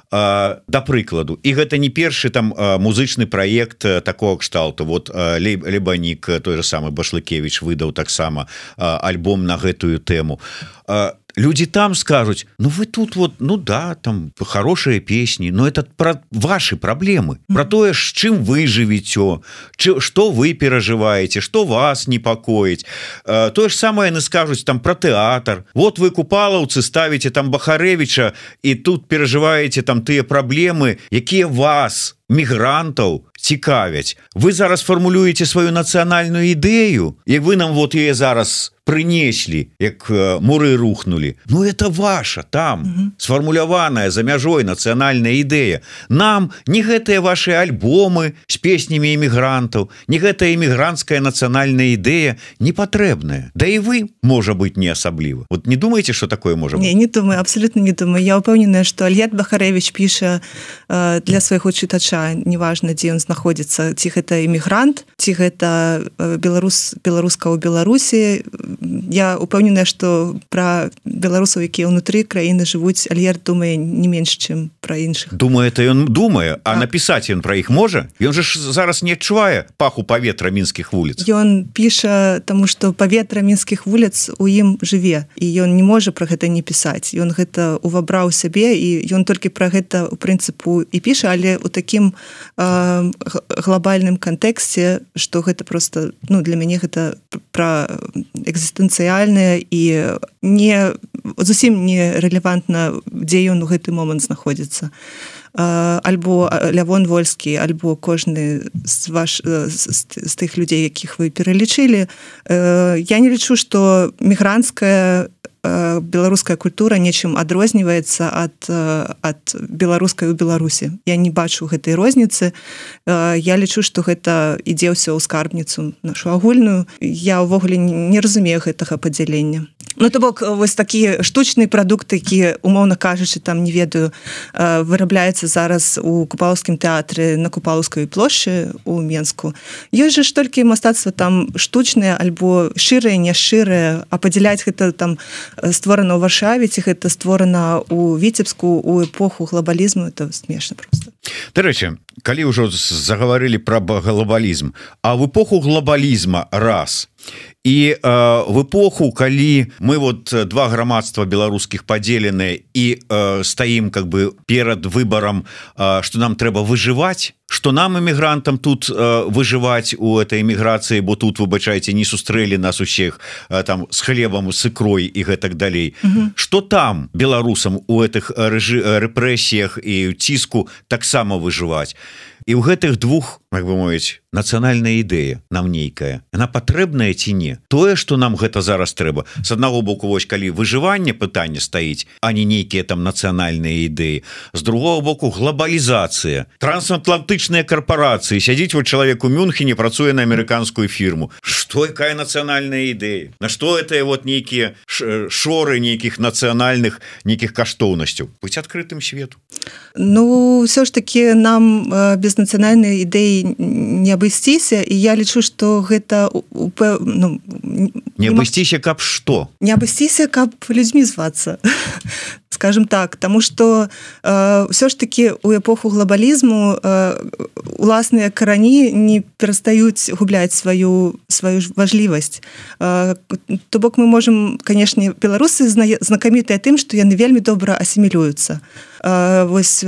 Да прыкладу. І гэта не першы там музычны праект такого кшталту. Вот Лебанік, той же самы Башлыкевіч выдаў таксама альбом на гэтую тэму. Люди там скажут, ну вы тут вот, ну да, там хорошие песни, но это про ваши проблемы, про то, с чем вы живете, что вы переживаете, что вас непокоит. То же самое они скажут там про театр. Вот вы, купалаўцы, ставите там Бахаревича, и тут переживаете там тыя проблемы, якія вас, мігрантаў, цікавяць. Вы зараз фармулюеце сваю нацыянальную ідэю, як вы нам вот яе зараз прынеслі, як муры рухнули. Ну это ваша там сфармуляваная за мяжой нацыянальная ідэя. Нам не гэтыя ваши альбомы з песнямі эмігрантаў, не гэтая эмігранцкая нацыянальная ідэя не патрэбная. Да і вы, можа быть, не асабліва. Вот не думаете, что такое можа быть? Не думаю, абсолютно не думаю. Я упэўненая, что Альят Бахаревич піша для свайго чытача, неважна, дзе ён знаходзіцца, ці гэта эмігрант, ці гэта беларуска ў Беларусі. Я упэўненая, што пра беларусаў, якія ўнутры краіны жывуць, Альят думае не менш, чым пра іншых. Думае, это ён думае, а напісаць ён пра іх можа? Ён же зараз не адчувае паху паветра мінскіх вуліц. Ён піша, таму што паветра мінскіх вуліц у ім жыве, і ён не можа пра гэта не пісаць. Ён гэта увабраў сябе, і ён толькі пра гэта, у прынцыпу, і піша, але у такім глобальным кантэксце, што гэта просто, ну, для мяне гэта пра экзістэнцыяльнае і не зусім не рэлевантна, дзе ён у гэты момант знаходзіцца. Альбо Лявон Вольскі, альбо кожны з тых людзей, якіх вы пералічылі. Я не лічу, што мігранцкая беларуская культура нечым адрозніваецца ад беларускай у Беларусі. Я не бачу гэтай розніцы. Я лічу, што гэта ідзе ўсё ў скарбніцу нашу агульную. Я ўвогуле не разумею гэтага падзялення. Ну, то бок, вось такі штучны прадукт, які, умоўна кажучы, там, не ведаю, вырабляецца зараз у Купалаўскім тэатры на Купалаўскай плошчы у Менску. Ёсць жа ж толькі мастацтва там штучнае альбо шчырае, няшчырае, а падзяляць гэта там створана ў Варшаве, ці гэта створана ў Віцебску у эпоху глобалізму, это смешна просто. Дарэчы, калі ўжо загаварылі пра глобалізм, а в эпоху глобалізма раз, і в эпоху, калі мы вот два грамадства беларускіх падзеленыя і стаім как бы перад выбарам, што нам трэба выжываць, што нам, эмігрантам, тут выжываць у этой эміграцыі, бо тут, выбачайце, не сустрэлі нас усіх там з хлебам, з ікрой і гэтак далей. Што там беларусам у гэтых рэпрэсіях і ціску таксама выжываць? і ў гэтых двух, як бы мовіць, нацыянальная ідэя нам нейкая, яна патрэбная ці не? Тое, што нам гэта зараз трэба. З аднаго боку, вось калі выжыванне пытання стаіць, а не нейкія там нацыянальныя ідэі. З другого боку, глобалізацыя, трансатлантычныя карпорацыі. Сядзіць вот чалавек у Мюнхене, працуе на амерыканскую фірму. Што, якая нацыянальная ідэя? На што это вот нейкія шоры нейкіх нацыянальных, нейкіх каштоўнасцяў? Быць адкрытым свету. Ну, ўсё ж таки нам без нацыянальнай ідэі не абысціся, і я лічу, што гэта не абысціся, каб што? Не абысціся, каб людзьмі звацца. Скажем так, тому что все ж таки у эпоху глобализму уласныя карані не перастаюць губляць сваю важлівасць. То бок мы можем, конечно, беларусы знакамітыя тым, што яны вельмі добра асімілююцца. Вось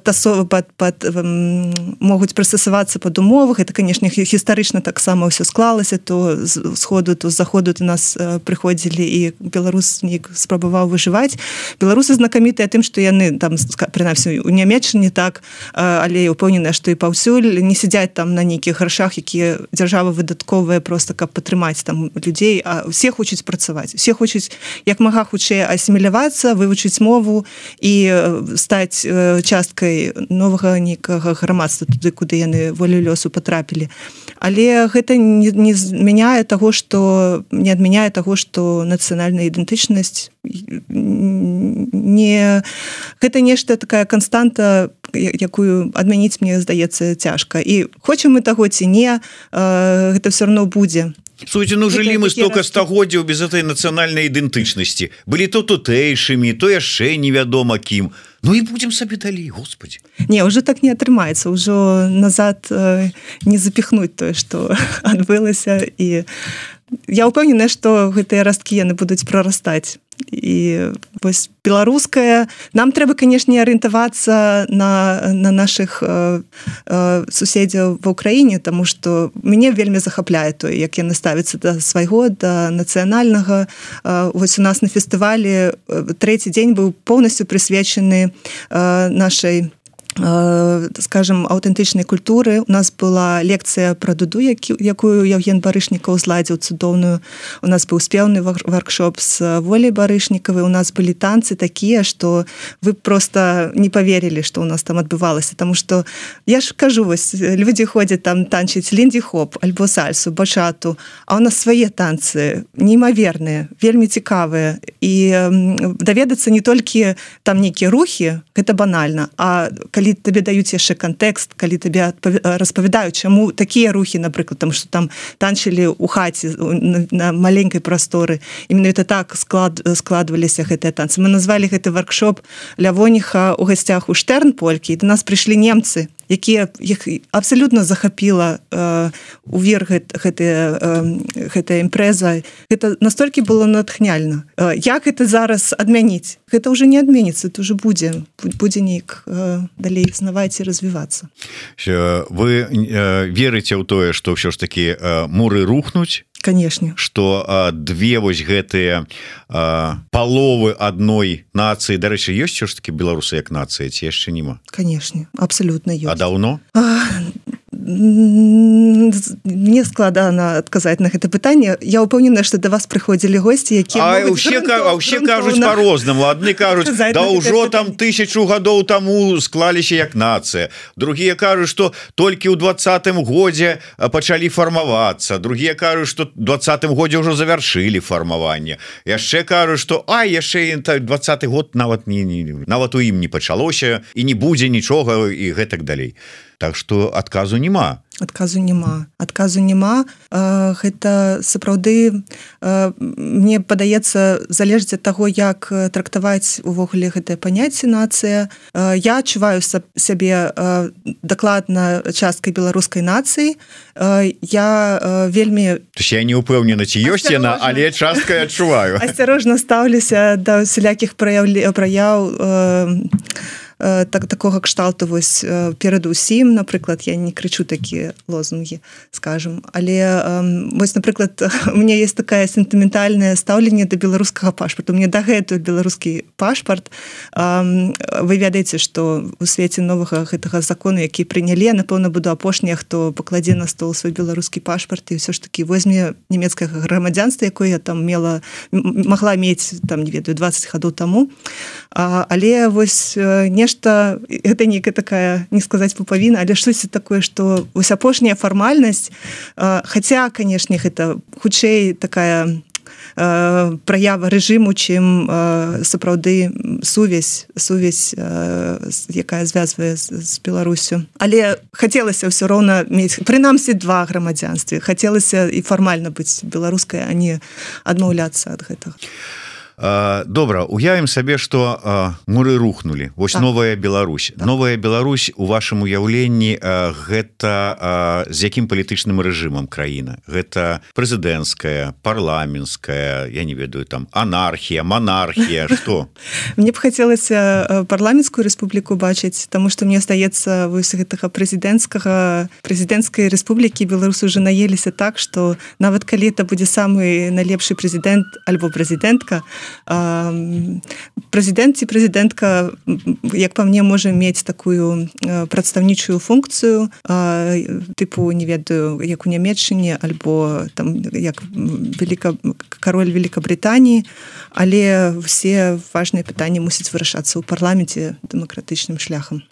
могуць прыстасавацца пад умовах. Это, конечно, гістарычна таксама ўсё склалася, то з сходу, то з заходу до нас прыходзілі, і беларус спрабаваў выжываць. Беларусы знакамітыя тым, што яны там, прынамсі, у Нямецчыне так, але я ўпэўненая, што і паўсюль не сядзяць там на нейкіх грашах, якія дзяржава выдатковая просто каб падтрымаць там людзей, а ўсе хочуць працаваць. Усе хочуць як мага хутчэй асімілявацца, вывучыць мову і стаць часткай новага нейкага грамадства туды, куды яны волю лёсу патрапілі. Але гэта не адмяняе таго, што нацыянальная ідэнтычнасць гэта нешта такая канстанта, якую адмяніць, мне здаецца, цяжка. І хочам мы таго ці не, гэта все равно будзе. Слушайте, ну жылі мы столько стагоддзяў без этой нацыянальнай ідэнтычнасці. Былі то тутэйшымі, то яшчэ невядома кім. Ну і будзем сабе далей, Господи. Не, уже так не атрымаецца, ўжо назад не запіхнуць тое, што адбылася. І я ўпэўненая, што гэтыя расткі яны будуць прарастаць. І вось беларуская, нам трэба, канешне, арыентавацца на нашых суседзяў ва ўкраіне, таму што мяне вельмі захапляе тое, як яны ставяцца да свайго, да нацыянальнага. Вось у нас на фестывалі трэці дзень быў поўнасцю прысвечаны нашай, скажем, аўтэнтычнай культуры. У нас была лекцыя пра дуду, якую Евген Барышнікаў зладзіў цудоўную. У нас быў спеўны воркшоп з Волей Барышнікавай. У нас былі танцы такія, што вы просто не поверілі, што у нас там адбывалася. Таму што, я ж кажу, вось, людзі ходзяць там танчыць лінді-хоп, альбо сальсу, бачату, а у нас свае танцы, неймаверныя, вельмі цікавыя. І даведацца не толькі там нейкія рухі, гэта банальна, а калі табе даюць яшчэ кантэкст, калі табе распавядаюць, чаму такія рухі, напрыклад, там, што там танчылі ў хаце на маленькай прасторы, і менавіта так складваліся гэтыя танцы. Мы назвалі гэты воркшоп Лявоніха ў гасцях у Штэрнполькі, і да нас прыйшлі немцы, якія іх абсалютна захапіла увер гэтая імпрэза. Гэта настолькі было натхняльна. Як гэта зараз адмяніць? Гэта ўжо не адменіцца, это ўжо будзе нейк далей існаваць і развівацца. Вы верыце ў тое, што ўсё ж такі муры рухнуць? Конечно. Што две вось гэтыя паловы адной нацыі, дарэчы, ёсць ўсё ж такі беларусы як нацыя, ці яшчэ нема? Конечно, абсолютно ёсць. А даўно? Мне складана адказаць на гэта пытанне. Я ўпэўненая, што да вас прыходзілі госці, якія ўсе кажуць по-рознаму. Адны кажуць, да ўжо там 1000 гадоў таму склаліся як нацыя. Другія кажуць, што толькі ў 20-м годзе пачалі фармавацца. Другія кажуць, што ў 20-м годзе ўжо завяршылі фармаванне. Яшчэ кажуць, што яшчэ 20-й год нават у ім не пачалося і не будзе нічога і гэтак далей. Так што адказу няма. Адказу няма. Гэта сапраўды, мне падаецца, залежыць ад таго, як трактаваць увогуле гэтае паняцце нацыя. Я адчуваю сябе дакладна часткай беларускай нацыі. Я вельмі... Я не ўпэўнена, ці ёсць яна, але часткай адчуваю. Асцярожна стаўлюся да усялякіх праяў такога кшталту вось перад усім, напрыклад, я не крычу такія лозунгі, скажем, але вось, напрыклад, у меня есть такая сентыментальнае стаўленне да беларускага пашпарту. У меня дагэтуль беларускі пашпарт. Вы ведаеце, што у свеце новага гэтага закону, які прынялі, напэўна, буду апошняя, хто пакладзе на стол свой беларускі пашпарт і ўсё ж такі возьме нямецкага грамадзянства, якое я там магла мець, там, не ведаю, 20 гадоў таму. Але вось нешта, гэта нейкая такая, не сказаць пупавіна, але штосьці такое, што вось апошняя фармальнасць, хаця, канешне, гэта хутчэй такая праява рэжыму, чым сапраўды сувязь, якая звязвае з Беларусю. Але хацелася ўсё роўна мець, прынамсі, 2 грамадзянствы. Хацелася і фармальна быць беларускай, а не адмаўляцца ад гэтага. Добра, уявім сабе, што муры рухнулі. Вось новая Беларусь. Новая Беларусь у вашым уяўленні гэта з якім палітычным рэжымам краіна? Гэта прэзідэнцкая, парламенцкая, я не ведаю, там анархія, монархія, што? Мне б хацелася парламенцкую рэспубліку бачыць, таму што мне здаецца, вось гэтага прэзідэнцкай рэспублікі беларусы ўжо наеліся так, што нават калі это будзе самы найлепшы прэзідэнт альбо прэзідэнтка, прэзідэнт ці прэзідэнтка, як па мне, можа мець такую прадстаўнічую функцыю, тыпу, не ведаю, як у Нямецчыне, альбо там як кароль Великабрытаніі, але все важныя пытанні мусяць вырашацца ў парламенце дэмакратычным шляхам.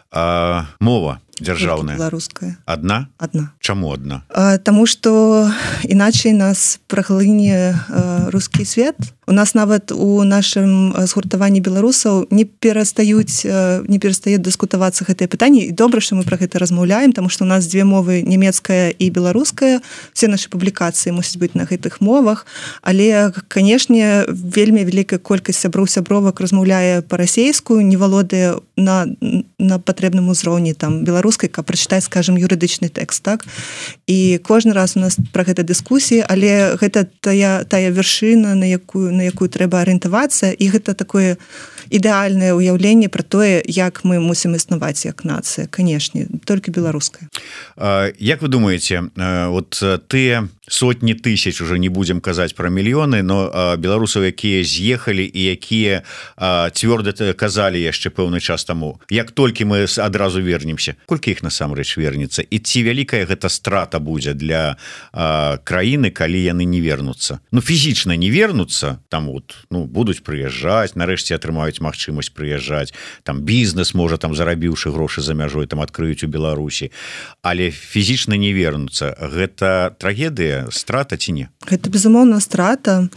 Мова дзяржаўная беларуская адна? Адна. Чаму адна? Таму што іначай нас праглыне рускі свет. У нас нават у нашым згуртаванні беларусаў не перастаюць дыскутавацца гэтыя пытанні. І добра, што мы пра гэта размаўляем, таму што у нас 2 мовы, нямецкая і беларуская. Все нашы публікацыі мусяць быць на гэтых мовах. Але, канешне, вельмі вялікая колькасць сяброў-сябровак размаўляе па-расейску, не валодае на патрэбным узроўні там беларускай, каб прачытаць, скажем, юрыдычны тэкст, так? І кожны раз у нас пра гэта дыскусіі, але гэта тая вяршына, на якую трэба арыентавацца, і гэта такое ідэальнае ўяўленне пра тое, як мы мусім існаваць як нацыя. Канешне, толькі беларуская. Як вы думаеце, вот тыя сотні тысяч, уже не будзем казаць пра мільёны, но беларусаў, якія з'ехалі і якія цвёрда казалі яшчэ пэўны час таму, як толькі мы адразу вернемся, колькі іх насамрэч вернецца, і ці вялікая гэта страта будзе для краіны, калі яны не вернуцца? Ну, фізічна не вернуцца, там вот, ну, будуць прыязджаць, нарэшце атрымаюць магчымасць прыязджаць, там бізнес, можа, там зарабіўшы грошы за мяжой, там адкрыюць у Беларусі, але фізічна не вернуцца. Гэта трагедыя, страта ці не? Гэта, безумоўна, страта,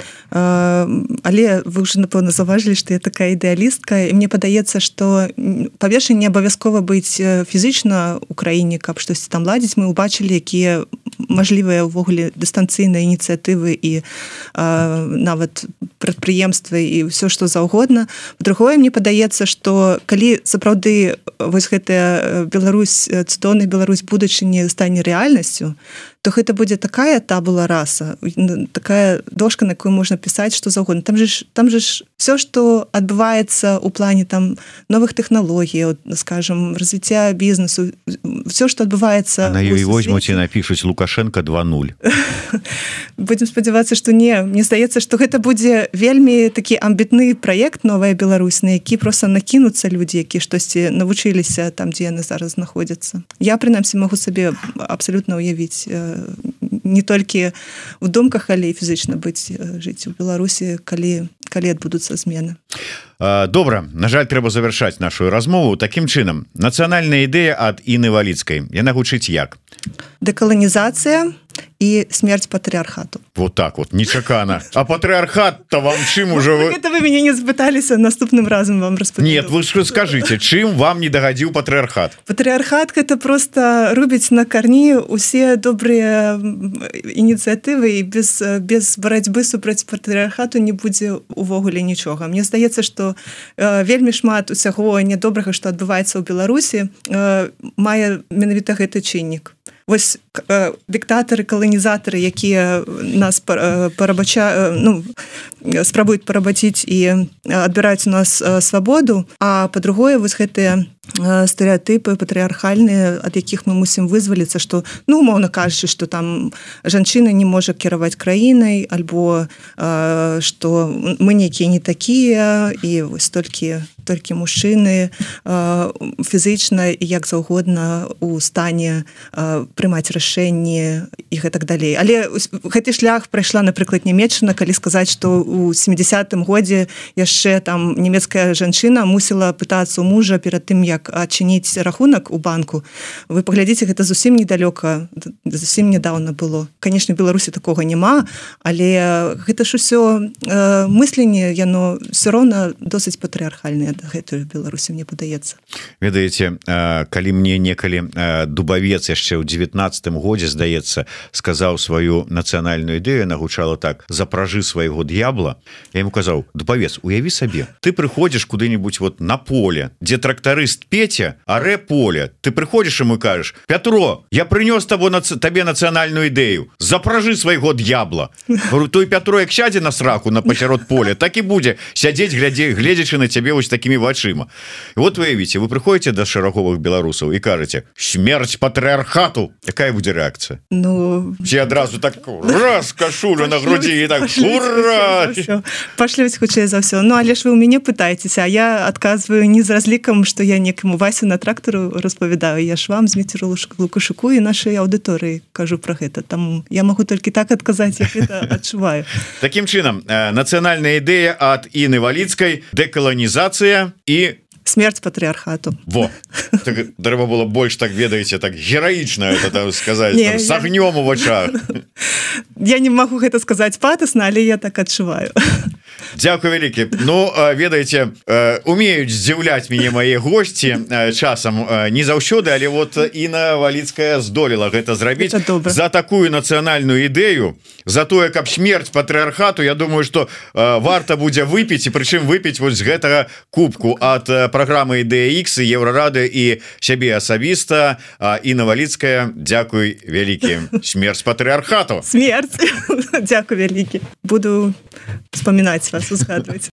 але вы ўжо, напэўна, заўважылі, што я такая ідэалістка, і мне падаецца, што, па-першае, не абавязкова быць фізічна ў краіне, каб штосьці там ладзіць. Мы ўбачылі, якія мажлівыя ўвогуле дыстанцыйныя ініцыятывы і нават прадпрыемствы і ўсё, што заўгодна. Па-другое, мне падаецца, што калі сапраўды вось гэтая Беларусь, цудоўная Беларусь будучыні стане рэальнасцю, то гэта будзе такая табула раса, такая дошка, на якой можна пісаць што заўгодна. Там же ж все, што адбываецца ў плане там новых тэхналогій, скажем, развіцця бізнесу, все, што адбываецца... На ёй возьмуць і напішуць Лукашенко 2.0. Будзем спадзявацца, што не. Мне здаецца, што гэта будзе вельмі такі амбітны праект «Новая Беларусь», на які проста накінуцца людзі, якія штосьці навучыліся там, дзе яны зараз знаходзяцца. Я, прынамсі, магу сабе абсалютна ўявіць не толькі ў думках, але і фізічна жыць у Беларусі, калі адбудуцца змены. Добра, на жаль, трэба завяршаць нашу размову. Такім чынам, нацыянальная ідэя ад Інны Валіцкай, яна гучыць як? Дэкаланізацыя і смерць патрыархату. Вот так вот, нечакана. А патрыархат-то вам чым уже... Это вы мяне не запыталіся, наступным разам вам распавяду. Нет, вы скажите, чым вам не дагадзіў патрыархат? Патрыархат гэта просто рубіць на карні усе добрыя ініцыятывы, і без барацьбы супраць патрыархату не будзе увогуле нічога. Мне здаецца, што вельмі шмат усяго нядобрага, што адбываецца ў Беларусі, мае менавіта гэты чыннік. вось дыктатары, каланізатары, якія нас спрабуюць парабаціць і адбіраюць у нас свабоду, а па-другое, вось гэтыя стэеатыпы патрыархальныя, ад якіх мы мусім вызваліцца, што, умоўна кажучы, што там жанчына не можа кіраваць краінай, альбо што мы нейкія не такія, і вось толькі мужчыны фізычна і як заўгодна у стане прымаць рашэнні і гэтак далей. Але гэты шлях прайшла, напрыклад, Нямецчына, калі сказаць, што ў 70-м годзе яшчэ там нямецкая жанчына мусіла пытацца ў мужа перад тым, як адчыніць рахунак у банку. Вы паглядзіце, гэта зусім недалёка, зусім нядаўна было. Канешне, Беларусі такога няма, але гэта ж усё мысленне, яно ўсё роўна досыць патрыархальнае дагэтуль Беларусі, мне падаецца. Ведаеце, калі мне некалі Дубавец яшчэ ў 19-м годзе, здаецца, сказаў сваю нацыянальную ідэю, нагучала так: запражы свайго д'ябла. Я ему казаў: Дубавец, уяві сабе, ты прыходзіш куды-нибудь вот на поле, дзе трактарыст Петя аре поле, ты прыходзіш ему кажаш: Пятро, я прынёс табе нацыянальную ідэю, запражы свайго д'ябла. Той Пятро, як сядзе на сраку на пасярод поля, так і будзе сядзець, гледзячы на цябе вось такімі вачыма. І вот выявіце, вы прыходзіце да шараговых беларусаў і кажаце: смерць патрыархату. Якая будзе рэакцыя? Ці адразу так раз кашулю на грудзі і так ура! Пашлюць хутчэй за ўсё. Але ж вы ў мяне пытаецеся, а я адказваю не з разлікам, што я некаму Васю на трактару распавядаю. Я ж вам, Зміцеру Лукашуку і нашай аўдыторыі кажу пра гэта. Таму я магу толькі так адказаць, як гэта адчуваю. Такім чынам, нацыянальная ідэя ад Інны Валіцкай, дэкаланізацыя і смерць патрыархату. Во. Так, трэба было больш, так ведаеце, так гераічна это там сказаць, там, с агнём у вачах. Я не магу гэта сказаць патасна, але я так адчуваю. Дзякуй вялікі. Ведаеце, умеюць здзіўляць мяне мае госці часам, не заўсёды, але вот Інна Валіцкая здолела гэта зрабіць. За такую нацыянальную ідэю, за тое, каб смерць патрыархату, я думаю, што варта будзе выпіць, і прычым выпіць вось з гэтага кубку ад праграмы Ідэя Х, Еўрарады і сябе асабіста. Інна Валіцкая, дзякуй вялікі. Смерць патрыархату. Смерць. Дзякуй вялікі. Буду вспоминать вас, узгадывать.